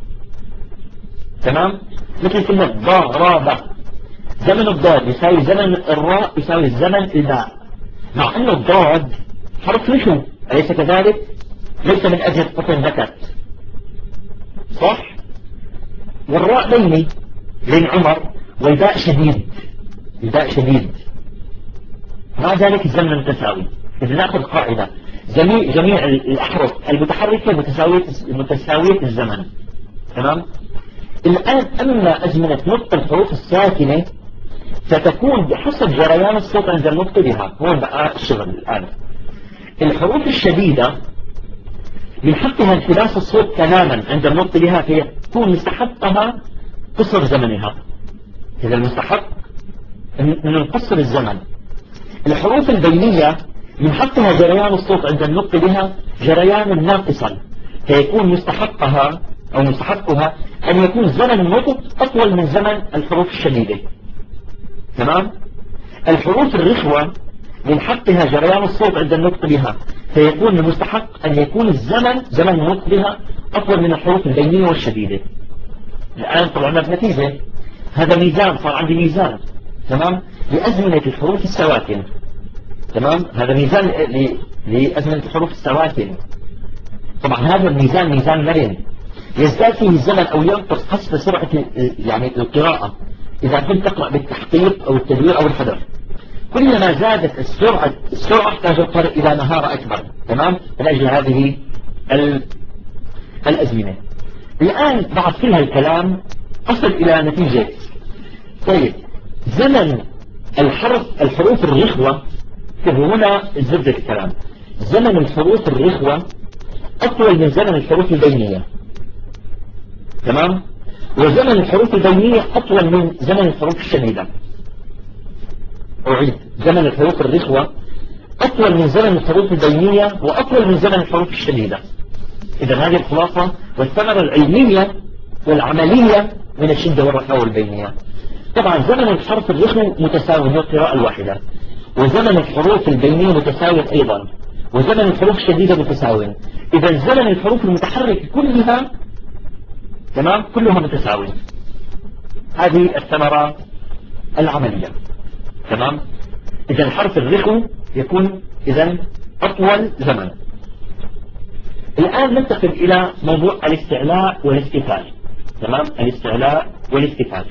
تمام. مثل كلمة ضرب زمن الضاد يساوي زمن الراء يساوي زمن الباء مع أن الضاد حرف رخو أليس كذلك؟ ليس من أجل قطن ذكر صح؟ والراء بيني بين عمر والباء شديد الباء شديد مع ذلك الزمن متساوي. إذا نأخذ قاعدة جميع جميع الأحرف المتحركة متساوية متساوية الزمن. تمام. الآن أما أزمنة نطق الحروف الساكنة ستكون بحسب جريان الصوت عند النطق بها. هون بقى الشغل الآن. الحروف الشديدة من حقها انحباس الصوت تماما عند النطق بها فيكون مستحقها قصر زمنها. إذا المستحق أن نقصر الزمن. الحروف البينية من حقها جريان الصوت عند النطق بها جريانا ناقصا فيكون مستحقها أو مستحقها أن يكون زمن النطق أطول من زمن الحروف الشديدة. تمام. الحروف الرخوة من حقها جريان الصوت عند النطق بها فيكون المستحق أن يكون الزمن زمن النطق بها أطول من الحروف البينية والشديدة. الآن طلعنا بنتيجة هذا ميزان صار عندي ميزان. تمام. لأزمنة الحروف السواكن. تمام. هذا ميزان لأزمنة الحروف السواكن. طبعا هذا الميزان ميزان مرن يزداد فيه الزمن أو ينقص حسب سرعة يعني القراءة إذا كنت تقرأ بالتحقيق أو التدوير أو الحذف. كلما زادت السرعة السرعة تحتاج القارئ إلى مهارة أكبر. تمام. من أجل هذه الأزمنة. الآن بعد كل هالكلام أصل إلى نتيجة. طيب زمن الحرف الحروف الرخوة هنا زبدة الكلام. زمن الحروف الرخوة أطول من زمن الحروف البينية. تمام. وزمن الحروف البينية أطول من زمن الحروف الشديدة. أعيد زمن الحروف الرخوة أطول من زمن الحروف البينية وأطول من زمن الحروف الشديدة. إذا هذه الخلاصة والثمرة العلمية والعملية من الشدة والرخاوة البينية. طبعا زمن الحرف الرخو متساوي هو القراءة الواحدة وزمن الحروف البينية متساوي أيضا وزمن الحروف الشديدة متساوي. إذا زمن الحروف المتحركة كلها تمام كلها متساوية. هذه الثمرة العملية. تمام. إذا الحرف الرخو يكون إذا أطول زمن. الآن ننتقل إلى موضوع الاستعلاء والاستفال. تمام. الاستعلاء والاستفال.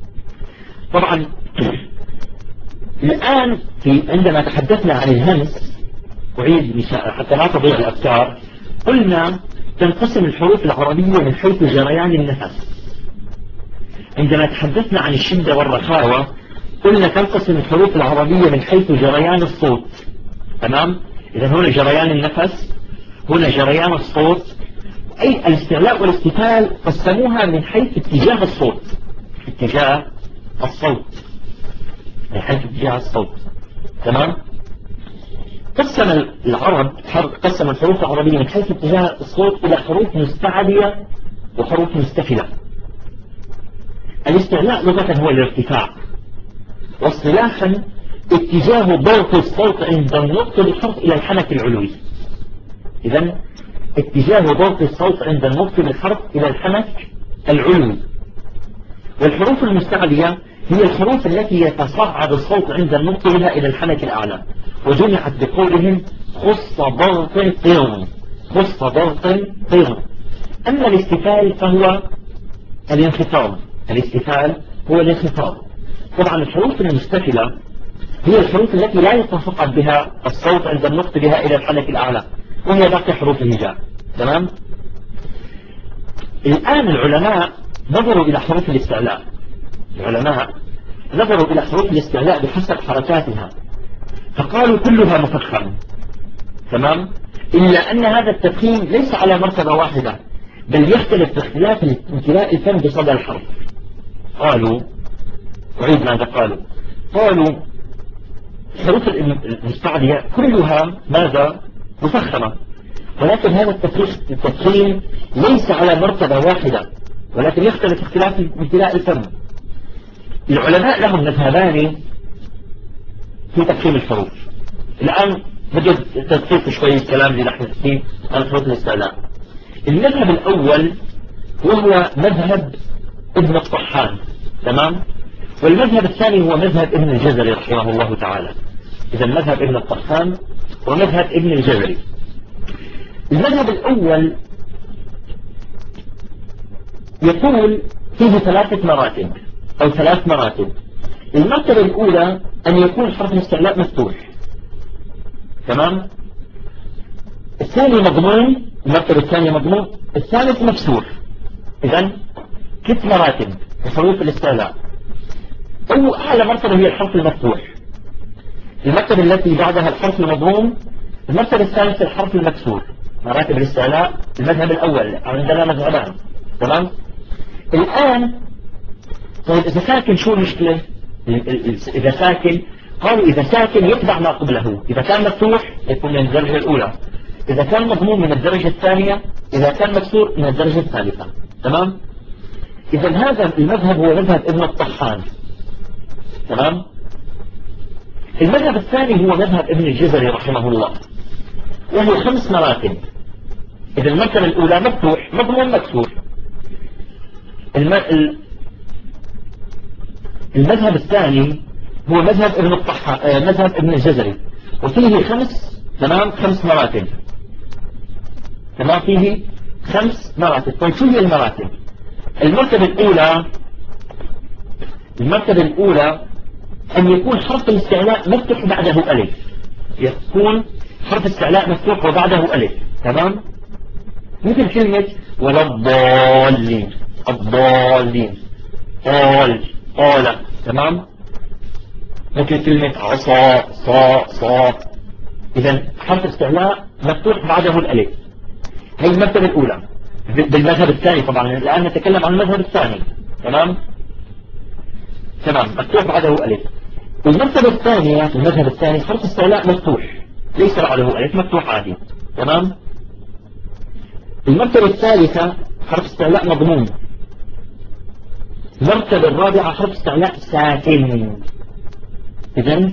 طبعا الآن في عندما تحدثنا عن الهمس أعيد حتى لا تضيع الأفكار قلنا تنقسم الحروف العربية من حيث جريان النفس. عندما تحدثنا عن الشدة والرخاوة قلنا تنقسم الحروف العربية من حيث جريان الصوت. تمام. إذا هنا جريان النفس هنا جريان الصوت. أي الاستعلاء والاستفال قسموها من حيث اتجاه الصوت اتجاه الصوت من حيث اتجاه الصوت. تمام. قسم العرب قسم الحروف العربية من حيث اتجاه الصوت إلى حروف مستعلية وحروف مستفلة. الاستعلاء لغة هو الارتفاع، واصطلاحا اتجاه ضغط الصوت عند النطق بالحرف إلى الحنك العلوي. إذن اتجاه ضغط الصوت عند النطق بالحرف إلى الحنك العلوي. والحروف المستعلية هي الحروف التي يتصاعد الصوت عند النطق بها إلى الحنك الأعلى، وجمعت بقولهم خص ضغط طير، خص ضغط طير. أما الاستفال فهو الانخفاض، الاستفال هو الانخفاض. طبعا الحروف المستفلة هي الحروف التي لا يتصاعد بها الصوت عند النطق بها إلى الحنك الأعلى، وهي باقي حروف الهجاء. تمام. الآن العلماء نظروا إلى حروف الاستعلاء، العلماء نظروا إلى حروف الاستعلاء بحسب حركاتها، فقالوا كلها مفخمة. تمام. إلا أن هذا التفخيم ليس على مرتبة واحدة، بل يختلف باختلاف امتلاء الفم بصدى الحرف. قالوا، أعيد ماذا قالوا، قالوا الحروف المستعلية كلها ماذا مفخمة، ولكن هذا التفخيم ليس على مرتبة واحدة، ولكن يختلف اختلاف امتلاء الفم. العلماء لهم مذهبان في تفخيم الحروف. الآن بدأ تدقيق شوية الكلام اللي نحن فيه عن حروف الاستعلاء. المذهب الأول وهو مذهب ابن الطحان. تمام. والمذهب الثاني هو مذهب ابن الجزري رحمه الله تعالى. إذا مذهب ابن الطحان ومذهب ابن الجزري. المذهب الأول يقول فيه ثلاثة مراتب أو ثلاث مراتب. المرتبة الأولى أن يكون حرف الاستعلاء مفتوح. تمام. الثاني مضموم، المرتبة الثانية مضموم، الثالث مكسور. إذن ست مراتب لحروف الاستعلاء. أو أعلى مرتبة هي الحرف المفتوح، المرتبة التي بعدها الحرف المضموم، المرتبة الثالثة الحرف المكسور. مراتب الاستعلاء المذهب الأول، عندنا مذهبان. تمام. الآن طيب إذا ساكن شو المشكلة؟ إذا ساكن قالوا إذا ساكن يتبع ما قبله. إذا كان مفتوح يكون من الدرجة الأولى، إذا كان مضموم من الدرجة الثانية، إذا كان مكسور من الدرجة الثالثة. تمام. إذا هذا المذهب هو مذهب ابن الطحان. تمام. المذهب الثاني هو مذهب ابن الجزري رحمه الله، وهو خمس مراتب. إذا المرتبة الأولى مفتوح مضموم مكسور. المذهب الثاني هو مذهب ابن الطحان، مذهب ابن الجزري، وفيه خمس تمام خمس مراتب. تمام. فيه خمس مراتب. طيب شو هي المراتب؟ المرتبة الأولى المرتبة الأولى أن يكون حرف الاستعلاء مفتوح بعده ألف. يكون حرف الاستعلاء مفتوح وبعده ألف. تمام. مثل كلمة ولا الضالين، الضالين، قال، قال. تمام. مثل كلمة عصا، صا، صا. إذا حرف الاستعلاء مفتوح بعده الألف. هي المرتبة الأولى. بالمذهب الثاني طبعا الآن نتكلم عن المذهب الثاني. تمام. تمام. مفتوح بعده ألف. المرتبة الثانية في المذهب الثاني حرف الاستعلاء مفتوح ليس بعده ألف، مفتوح عادي. تمام. المرتبة الثالثة حرف استعلاء مضموم. المرتبة الرابعة حرف استعلاء ساكن. إذن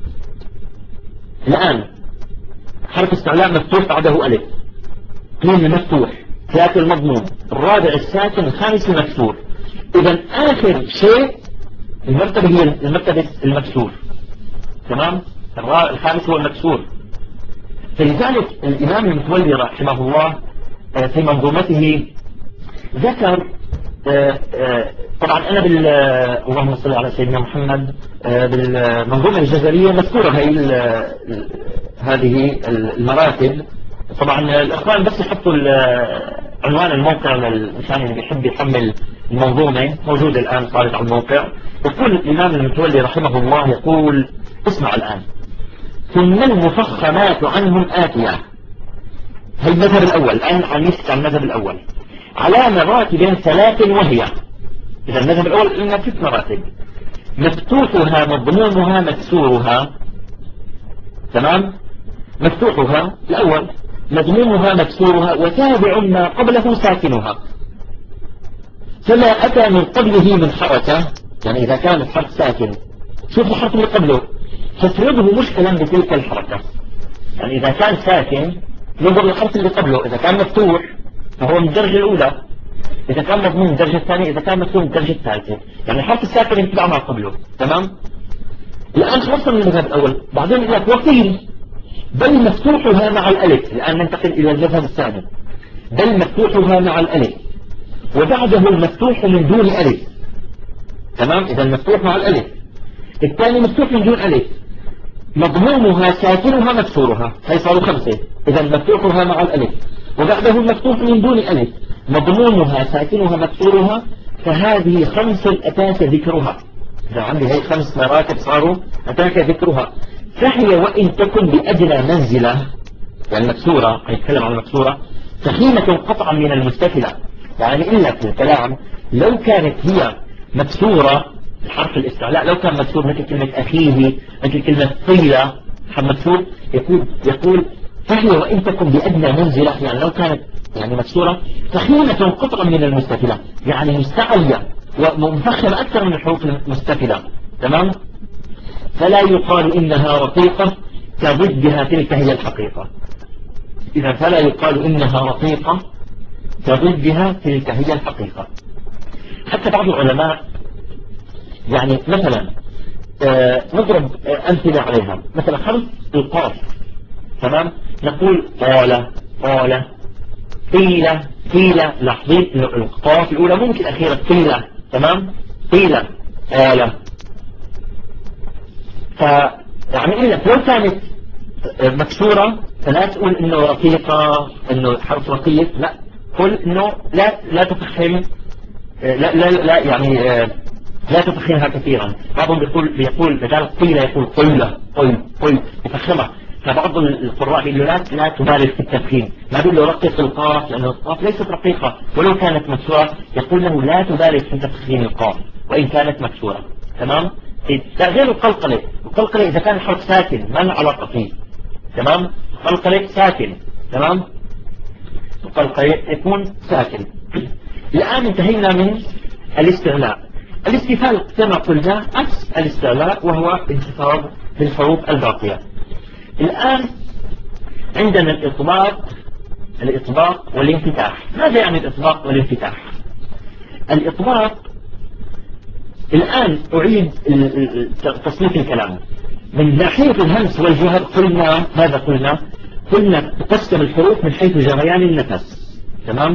الآن حرف استعلاء مفتوح بعده ألف، اثنين مفتوح، ثلاثة المضموم، الرابع الساكن، الخامس المكسور. إذن آخر شيء المرتبة هي المرتبة المكسور. تمام. الخامس هو المكسور. فلذلك الإمام المتولي رحمه الله في منظومته ذكر طبعا أنا بال اللهم صل على سيدنا محمد بالمنظومة الجزرية مذكورة هي هذه المراتب. طبعا الأخوان بس يحطوا عنوان الموقع للإنسان اللي بيحب يحمل المنظومة، موجودة الآن صارت على الموقع. يقول الإمام المتولي رحمه الله يقول اسمع الآن: ثم المفخمات عنهم آتية. هي المذهب الأول، الآن عم يسكت عن المذهب الأول على مراتب ثلاث، وهي إذا المذهب الأول قلنا ست مراتب: مفتوحها مضمومها مكسورها. تمام. مفتوحها الأول، مضمومها مكسورها، وتابع ما قبله ساكنها. فما أتى من قبله من حركة، يعني إذا كان الحرف ساكن شوف الحرف اللي قبله تفرضه مشكلا بتلك الحركة. يعني إذا كان ساكن ننظر للحرف اللي قبله، إذا كان مفتوح فهو من الدرجة الأولى، إذا كان مضمون من الدرجة الثانية، إذا كان مفتوح من الدرجة الثالثة. يعني الحرف الساكن يتبع ما قبله. تمام. الآن خلصنا من المذهب الأول. بعدين يقول لك وقيل بل مفتوحها مع الألف. الآن ننتقل إلى المذهب الثاني. بل مفتوحها مع الألف وبعده المفتوح من دون ألف. تمام. إذا المفتوح مع الألف. الثاني مفتوح من دون ألف، مضمومها ساكنها مكسورها، هي صاروا خمسة. إذا مفتوحها مع الألف وبعده المفتوح من دون ألف، مضمومها ساكنها مكسورها، فهذه خمس أتاك ذكرها. إذا عندي هي خمس مراتب صاروا أتاك ذكرها. فهي وإن تكن بأدنى منزلة، يعني مكسورة، هيتكلم عن المكسورة، فخيمة قطعا من المستفلة. يعني إلا في الكلام لو كانت هي مكسورة الحرف الاستعلاء، لو كان مكسور مثل كلمة أخيه، مثل كلمة طيلة، حرف مكسور، يقول يقول فهي وإن تكن بأدنى منزلة، يعني لو كانت يعني مكسورة فخيمة قطعا من المستفلة، يعني مستعلية ومفخمة أكثر من الحروف المستفلة. تمام. فلا يقال إنها رقيقة كضدها تلك هي الحقيقة. إذا فلا يقال إنها رقيقة كضدها تلك هي الحقيقة. حتى بعض العلماء يعني مثلا آه نضرب آه أمثلة عليها. مثلا حرف القاف. تمام. نقول قال قال قيل قيل. لاحظين إنه القاف الأولى ممكن الأخيرة قيل. تمام. قيل قال. ف يعني إلا لو كانت مكسورة فلا تقول إنه رقيقة، إنه حرف رقيق، لا، قل إنه لا لا تفخم، لا لا لا يعني لا تفخمها كثيرا. بعضهم بيقول بيقول بدل قيل يقول قيل قل قل يفخمها. فبعض القراء بيقولوا لا لا تبالغ في التفخيم، ما بيقول له رقق القاف لأنه القاف ليست رقيقة ولو كانت مكسورة، يقول له لا تبالغ في تفخيم القاف وإن كانت مكسورة. تمام. لا غير القلقلة. القلقلة إذا كان الحرف ساكن ما له علاقة فيه. تمام. القلقلة ساكن. تمام. القلقلة يكون ساكن. الآن انتهينا من الاستعلاء. الاستفال كما قلنا عكس الاستعلاء وهو انخفاض بالحروف الباقية. الآن عندنا الإطباق الإطباق والانفتاح. ماذا يعني الإطباق والانفتاح؟ الإطباق الآن أعيد تصنيف الكلام من ناحية الهمس والجهر. قلنا ماذا قلنا؟ قلنا تقسم الحروف من حيث جريان النفس. تمام.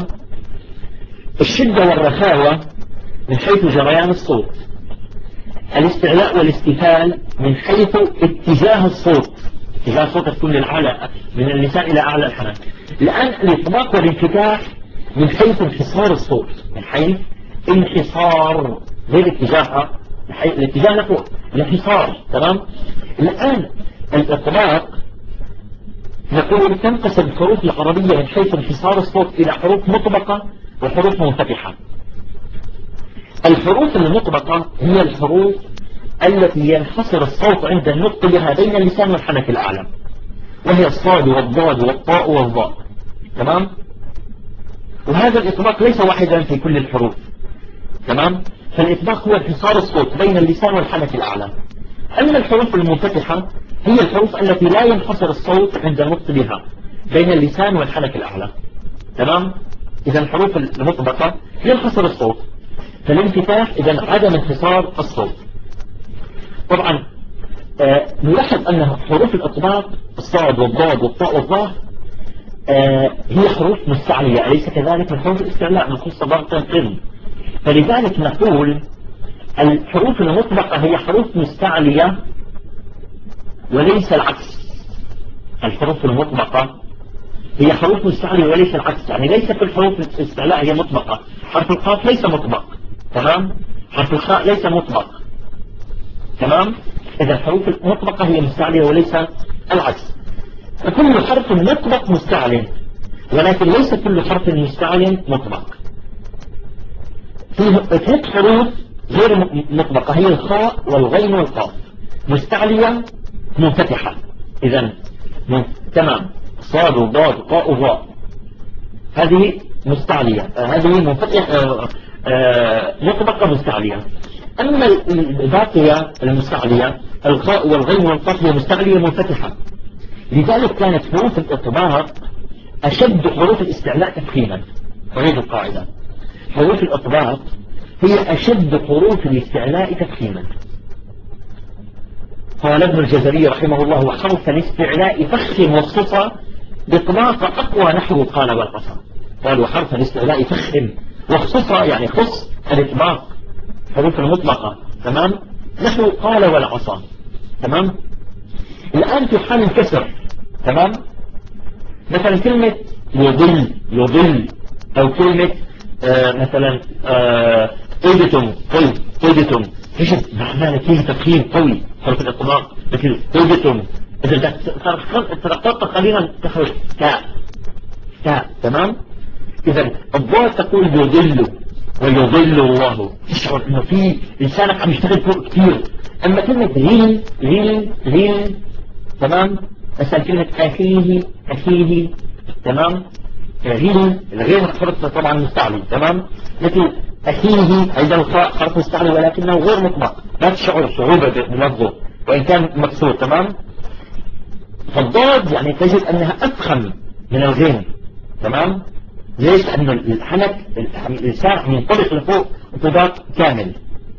الشدة والرخاوة من حيث جريان الصوت. الاستعلاء والاستفال من حيث اتجاه الصوت، اتجاه الصوت تكون للأعلى من اللسان إلى أعلى الحنك. الآن الإطباق والانفتاح من حيث انحصار الصوت، من حيث انحصار غير اتجاهها، الاتجاه لفوق الانحصار. تمام. الآن الإطباق نقول تنقسم الحروف العربية من حيث انحصار الصوت إلى حروف مطبقة وحروف منفتحة. الحروف المطبقة هي الحروف التي ينحصر الصوت عند النطق بها بين اللسان والحنك الأعلى، وهي الصاد والضاد والطاء والظاء. تمام. وهذا الإطباق ليس واحدا في كل الحروف. تمام. فالإطباق هو انحصار الصوت بين اللسان والحنك الأعلى. أما الحروف المنفتحة هي الحروف التي لا ينحصر الصوت عند النطق بها بين اللسان والحنك الأعلى. تمام. إذا الحروف المطبقة ينحصر الصوت، فالانفتاح إذا عدم انحصار الصوت. طبعا آه نلاحظ أن حروف الإطباق الصاد والضاد والطاء والظاء آه هي حروف مستعلية، أليس كذلك؟ من حروف الاستعلاء من خص ضغط القلب. فلذلك نقول الحروف المطبقة هي حروف مستعلية وليس العكس. الحروف المطبقة هي حروف مستعلية وليس العكس، يعني ليس كل حروف الاستعلاء هي مطبقة. حرف القاف ليس مطبق. تمام. حرف الخاء ليس مطبق. تمام. إذا الحروف المطبقة هي مستعلية وليس العكس. فكل حرف مطبق مستعلي، ولكن ليس كل حرف مستعلي مطبق. في ثلاث حروف غير مطبقة هي الخاء والغين والقاف، مستعلية منفتحة. إذا تمام. صاد وضاد وطاء وظاء هذه مستعلية، هذه منفتحة مطبقة مستعلية. أما الباقية المستعلية الخاء والغين والقاف هي مستعلية منفتحة، لذلك كانت حروف الإطباق أشد حروف الاستعلاء تفخيما. أعيد القاعدة، حروف الإطباق هي أشد حروف الاستعلاء تفخيما. قال ابن الجزري رحمه الله: وحرف الاستعلاء فخم والصفة بإطلاق أقوى نحو قال والقصى. قال وحرف الاستعلاء فخم والصفة يعني خص الإطباق، حروف المطلقة، تمام، نحو قال والعصا، تمام. الآن في حال الكسر، تمام، مثلا كلمة يضل يضل، أو كلمة آه مثلا قيدتم قل قيدتم، تجد معناه فيه تفخيم قوي حرف الإطلاق، مثل قيدتم، إذا ترقق قليلا تخرج تاء تاء، تمام. إذا الضاد تقول يضل ويضل الله، تشعر إنه في لسانك عم يشتغل فوق كثير. أما كلمة غين غين غين، تمام، مثلا كلمة أخيه أخيه، تمام، غين الغين حرف طبعا مستعلي، تمام، مثل أخيه أيضا الخاء حرف مستعلي ولكنه غير مطلق، لا تشعر صعوبة بلفظه وإن كان مكسور، تمام. فالضاد يعني تجد أنها أفخم من الغين، تمام. ليش؟ لأنه الحنك اللسان ينطلق لفوق انطلاق كامل.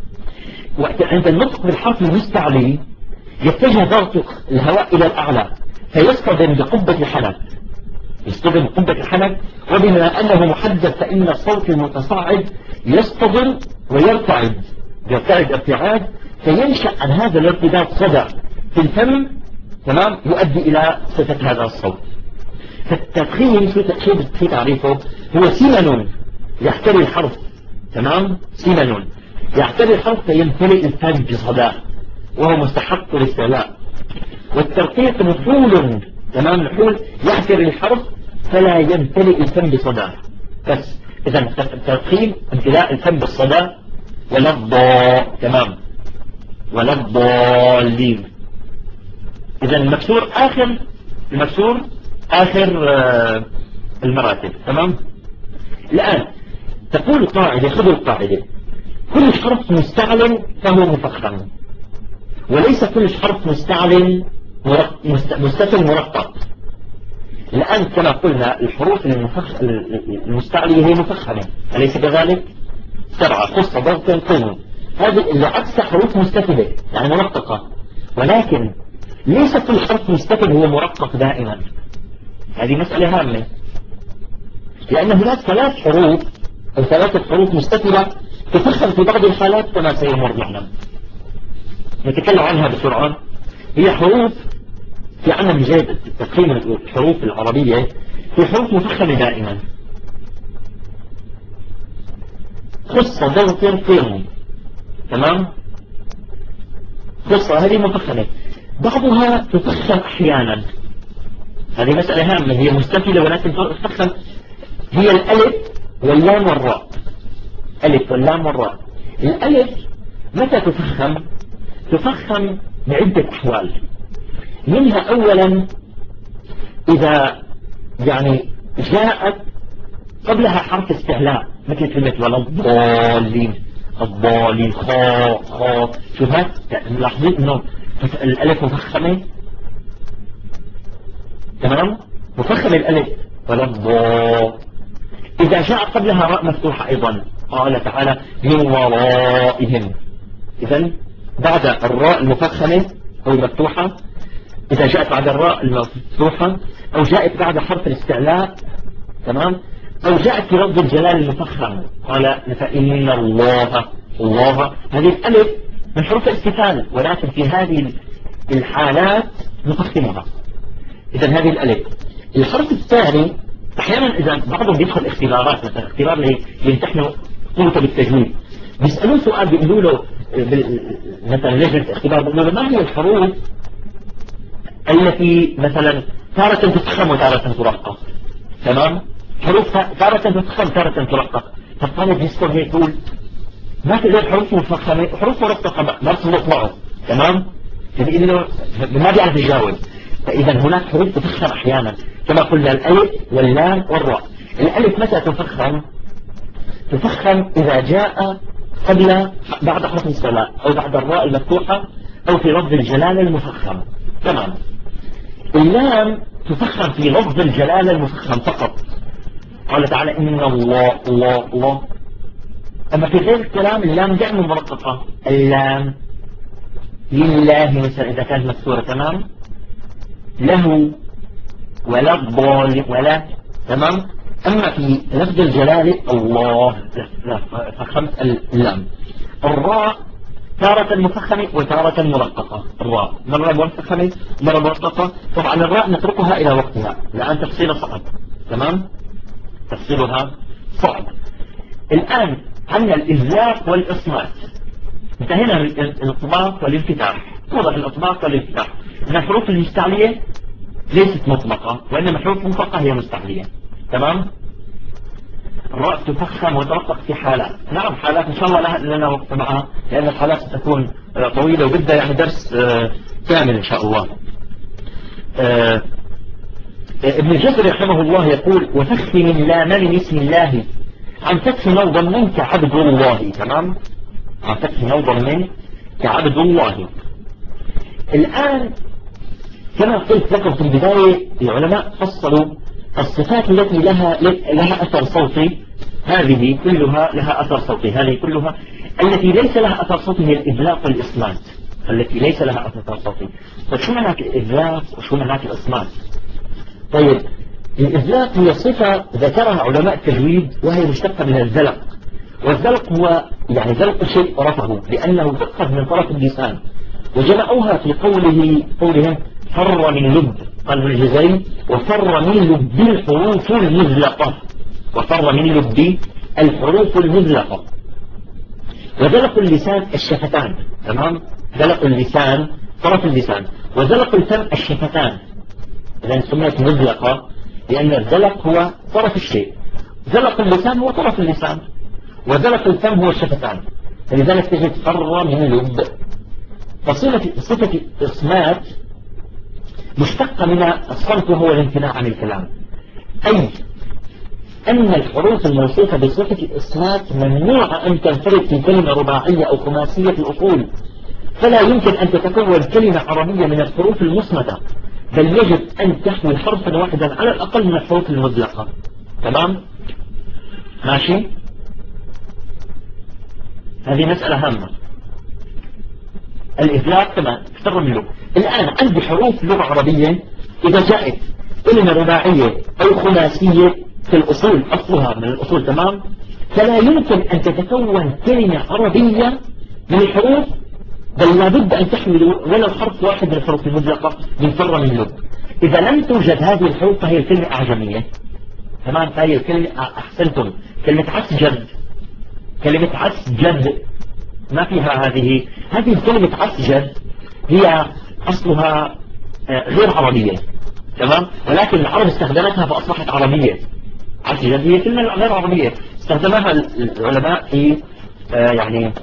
وعند النطق بالحرف المستعلي يتجه ضغط الهواء إلى الأعلى فيصطدم بقبة الحنك، يصطدم بقبة الحنك، وبما أنه محدد فإن الصوت المتصاعد يصطدم ويرتعد، يرتعد ارتعاد، فينشأ عن هذا الارتداد صدى في الفم، تمام، يؤدي إلى صفة هذا الصوت. فالتدخين في تعريفه هو سمن يحتوي الحرف، تمام، سمن يحتوي الحرف فيمتلئ الفم بصدى وهو مستحق الاستعلاء. والترقيق نحول، تمام، نحول يحتوي الحرف فلا يمتلئ الفم بصدى بس. إذا الترقيق امتلاء الفم بالصدى، ولا الضاء، تمام، ولا الضالين. إذا المكسور آخر المكسور آخر آه المراتب، تمام. الآن تقول القاعدة، خذوا القاعدة: كل حرف مستعلن فهو مفخم، وليس كل حرف مستعلن مستفل مرقق. الآن كما قلنا الحروف المفخ... المستعلية هي مفخمة، أليس كذلك؟ سبعة خصة ضغط قوم، هذه اللي عكس حروف مستفلة يعني مرققة، ولكن ليس كل حرف مستفل هو مرقق دائما. هذه مسألة هامة، لأن هناك ثلاث حروف أو ثلاثة حروف مستفلة تفخم في بعض الحالات كما سيمر معنا، نتكلم عنها بسرعة. هي حروف في عنا من جهة تفخيم الحروف العربية، في حروف مفخمة دائما، خصة ضغط قيم، تمام، خصة هذه مفخمة، بعضها تفخم أحيانا، هذه مسألة هامة، هي مستفلة ولكن تفخم، هي الألف واللام والراء، ألف واللام والراء. الألف متى تفخم؟ تفخم بعدة أحوال، منها أولا إذا يعني جاءت قبلها حرف استعلاء مثل كلمة ولا الضالين، الضالين خاء خاء، شو هات ملاحظين انه الألف مفخمة، تمام، مفخمة الألف ولا الضاء. إذا جاء قبلها راء مفتوحة أيضا، قال تعالى من ورائهم، إذن بعد الراء المفخمة أو المفتوحة، إذا جاءت بعد الراء المفتوحة أو جاءت بعد حرف الاستعلاء، تمام، أو جاءت في لفظ الجلال المفخم، قال فإن الله الله، هذه الألف من حروف الاستفهام، ولكن في هذه الحالات نفخمها. إذا هذه الألف. الحرف الثاني أحيانا إذا بعضهم بيدخل اختبارات، مثلا اختبار اللي يمتحنوا قوته بالتجويد، بيسألوه سؤال بيقولوا له مثلا لجنة اختبار، بيقولوا له ما هي الحروف التي مثلا تارة تفخم وتارة ترقق، تمام، حروف تارة تفخم تارة ترقق. فالطالب يسكر هيك يقول ما تقدر حروف مفخمة وحروف مرققة ما تصلح معه، تمام، فبيقول له ما بيعرف يجاوب. فإذا هناك حروف تفخم أحيانا كما قلنا الألف واللام والراء. الألف متى تفخم؟ تفخم إذا جاء قبل بعد حرف الصلاة أو بعد الراء المفتوحة أو في لفظ الجلالة المفخم. تمام. اللام تفخم في لفظ الجلالة المفخم فقط. قال تعالى إن الله الله الله. أما في غير الكلام اللام دائما مرققة. اللام لله مثلا إذا كانت مكسورة. تمام. له ولا الضال ولا. تمام. أما في لفظ الجلالة الله فخمت اللام. الراء تارة مفخمة وتارة مرققة. الراء مرة مفخمة مرة مرققة. طبعا الراء نتركها إلى وقتها لأن تفصيلها صعب. تمام. تفصيلها صعب. الآن عندنا الإزلاق والإصمات. انتهينا من الإطباق والانفتاح. واضح الإطباق والانفتاح أن الحروف المستعلية ليست مطلقة وإنما حروف مطلقة هي مستعلية. تمام. الراء تفخم وترقق في حالات. نعم حالات إن شاء الله لها لنا وقت معها لأن الحالات ستكون طويلة وبدها يعني درس كامل إن شاء الله. ابن الجزري رحمه الله يقول وفخ من لا من اسم الله عن فتح نوضا من كعبد الله. تمام. عن فتح نوضا من كعبد الله. الآن كما قلت لكم في البداية العلماء فصلوا الصفات التي لها لها أثر صوتي. هذه كلها لها أثر صوتي. هذه كلها التي ليس لها أثر صوتي هي الإذلاق والإصمات. التي ليس لها أثر صوتي. فشو معنى الإذلاق وشو معنى الإصمات؟ طيب الإذلاق هي صفة ذكرها علماء التجويد وهي مشتقة من الزلق. والزلق هو يعني زلق الشيء طرفه لأنه تؤخذ من طرف اللسان. وجمعوها في قوله قولهم فر من لب قلب الجزري وفر من لب الحروف المزلقة. وفر من لب الحروف المزلقة. وزلق اللسان الشفتان. تمام. زلق اللسان طرف اللسان وزلق الفم الشفتان. إذا سميت مزلقة لأن الزلق هو طرف الشيء. زلق اللسان هو طرف اللسان وزلق الفم هو الشفتان. فلذلك تجد فر من لب. فصفة صفة إصمات مشتقة من الصمت وهو الامتناع عن الكلام. أي أن الحروف الموصوفة بصفة الإصمات ممنوع أن تنفرد في كلمة رباعية أو خماسية في الأصول. فلا يمكن أن تتكون كلمة عربية من الحروف المصمتة بل يجب أن تحوي حرفا واحدا على الأقل من الحروف المزلقة. تمام. ماشي. هذه مسألة هامة. الإذلاق تمام اكثر من لغة. الآن عندي حروف لغة عربية إذا جاءت كلمة رباعية أو خماسية في الأصول أصلها من الأصول. تمام. فلا يمكن أن تتكون كلمة عربية من الحروف بل لابد أن تحمل ولو حرف واحد من الحروف المزلقة من فر من لب. إذا لم توجد هذه الحروف فهي الكلمة أعجمية. تمام. فهي الكلمة أحسنتم كلمة عسجد. كلمة عسجد ما فيها هذه هذه كلمة عسجد هي أصلها غير عربية. تمام. ولكن العرب استخدمتها فأصبحت عربية. عسجد هي كلمة غير عربية استخدمها العلماء في آه يعني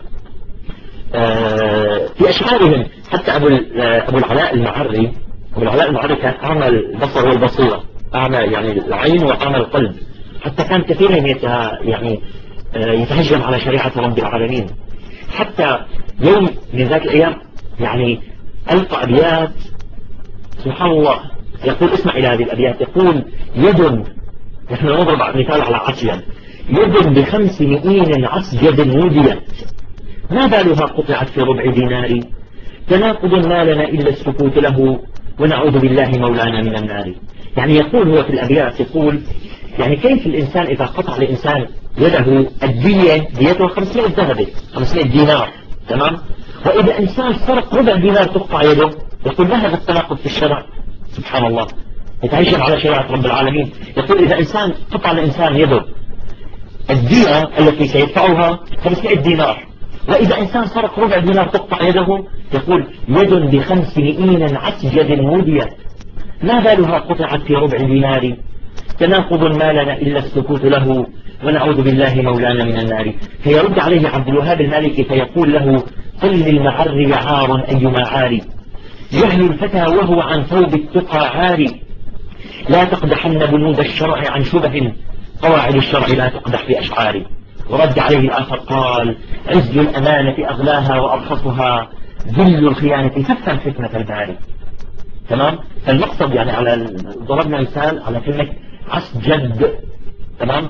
آه في أشعارهم. حتى أبو, أبو العلاء المعري أبو العلاء المعري كان أعمى البصر والبصيرة. أعمى يعني العين وأعمى القلب. حتى كان كثيرا يعني آه يتهجم على شريعة رب العالمين. حتى يوم من ذاك الأيام يعني ألقى أبيات سبحان الله. يقول اسمع إلى هذه الأبيات. يقول يد نحن نضرب مثال على عسجد. يد بخمس مئين عسجد وديت ما بالها قطعت في ربع دينار. تناقض ما لنا إلا السكوت له ونعوذ بالله مولانا من النار. يعني يقول هو في الأبيات يقول يعني كيف الإنسان إذا قطع لإنسان يده الدية ديته خمسمائة ذهب خمسمائة دينار. تمام. وإذا إنسان سرق ربع دينار تقطع يده. يقول ما هذا التناقض في الشرع. سبحان الله. يتهجم على شريعة رب العالمين. يقول إذا إنسان قطع لإنسان يده الدية التي سيدفعها خمسمائة دينار وإذا إنسان سرق ربع دينار تقطع يده. يقول يد بخمس مئين عسجد وديت ما بالها قطعت في ربع دينار. تناقض ما لنا إلا السكوت له ونعوذ بالله مولانا من النار. فيرد عليه عبد الوهاب المالكي فيقول له قل للمعر عار أيما عار يهل الفتى وهو عن ثوب التقى عاري. لا تقدحن بنود الشرع عن شبه قواعد الشرع لا تقدح بأشعاري. ورد عليه الآخر قال عز الأمانة أغلاها وأرخصها، ذل الخيانة ففهم حكمة الباري. تمام. فالمقصد يعني على ضربنا مثال على كلمة عسجد. تمام.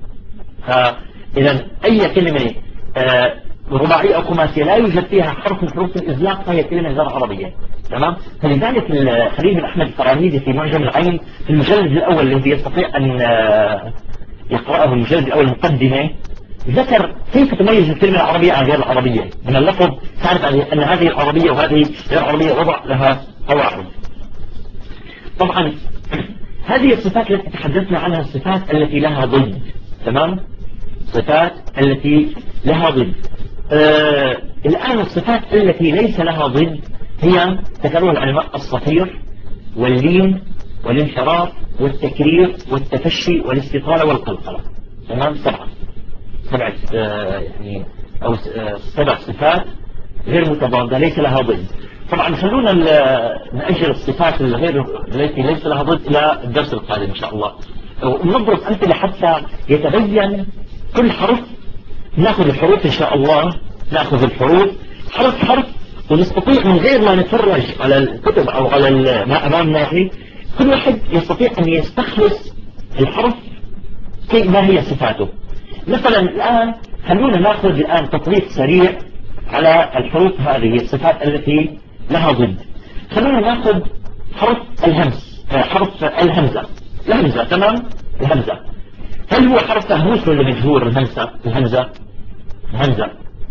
فإذا أي كلمة آه رباعية أو خماسية لا يوجد فيها حرف من حروف الإزلاق فهي كلمة غير عربية. تمام. فلذلك خليل بن أحمد الفراهيدي في معجم العين في المجلد الأول الذي يستطيع أن آه يقرأه المجلد الأول مقدمة، ذكر كيف تميز الكلمة العربية عن غير العربية من اللفظ، تعرف أن هذه العربية وهذه غير عربية وضع لها قواعد. طبعا هذه الصفات التي تحدثنا عنها الصفات التي لها ضد. تمام. صفات التي لها ضد. آه الآن الصفات التي ليس لها ضد هي ذكروها العلماء الصفير واللين والانحراف والتكرير والتفشي والاستطالة والقلقلة. تمام. سبعة سبعة آه يعني أو آه سبع صفات غير متضادة ليس لها ضد. طبعا خلونا نأجل الصفات الغير التي ليس لها ضد إلى الدرس القادم إن شاء الله، ونضرب أمثلة حتى يتبين كل حرف. نأخذ الحروف إن شاء الله، نأخذ الحروف حرف حرف، ونستطيع من غير ما نتفرج على الكتب أو على ما أمامنا، كل واحد يستطيع أن يستخلص الحرف كيف ما هي صفاته. مثلا الآن خلونا نأخذ الآن تطبيق سريع على الحروف هذه الصفات التي لها ضد. خلونا نأخذ حرف الهمز، حرف الهمزة. الهمزة. تمام. الهمزة هل هو حرف مهموس ولا مجهور؟ الهمزة الهمزة الهمزة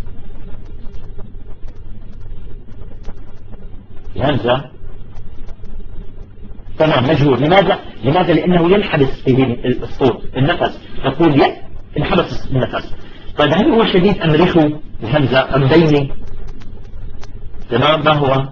الهمزة تمام مجهور. لماذا؟ لماذا؟ لأنه ينحبس فيه الصوت، النفس. نقول يأ انحبس النفس. طيب هل هو شديد أم رخو الهمزة أم بيني؟ تمام. ما هو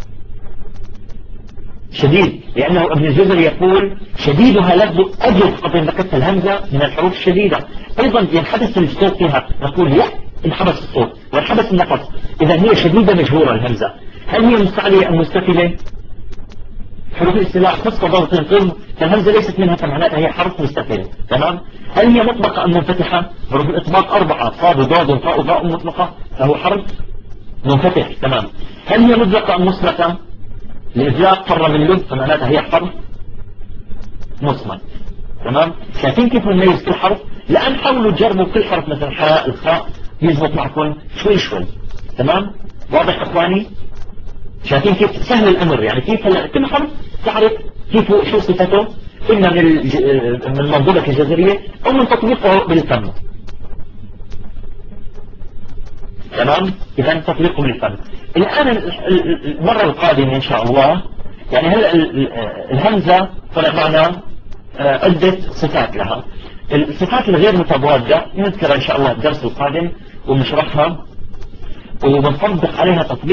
شديد؟ لأنه ابن الجزري يقول شديدها لفظ أجد قبل ذكرت الهمزة من الحروف الشديدة. أيضا ينحبس الصوت فيها، نقول يأ انحبس الصوت وانحبس النفس. إذا هي شديدة مجهورة الهمزة. هل هي مستعلية أم مستفلة؟ حروف الاستلاء خاصة ضغط القلب، فالهمزة ليست منها فمعناتها هي حرف مستفل. تمام. هل هي مطلقة أم منفتحة؟ حروف الإطباق أربعة، صاد وضاد وطاء وضاء مطلقة، فهو حرف منفتح. تمام. هل هي مطلقة أم مصمتة؟ الإطلاق قر من لب فمعناتها هي حرف مصمت. تمام. شايفين كيف نميز كل حرف؟ لأن حاولوا تجربوا كل حرف مثلا حاء الخاء يزبط معكم شوي شوي. تمام. واضح إخواني؟ شايفين كيف سهل الأمر؟ يعني كيف هلا كل حرف تعرف كيف شو صفته، إما من من منظومة الجذرية أو من تطبيقه بالفم. تمام. إذا تطبيقه بالفم. الآن المرة القادمة إن شاء الله يعني هلا الهمزة طلع معنا عدة صفات لها. الصفات الغير متضادة نذكرها إن شاء الله الدرس القادم ونشرحها ونطبق عليها تطبيق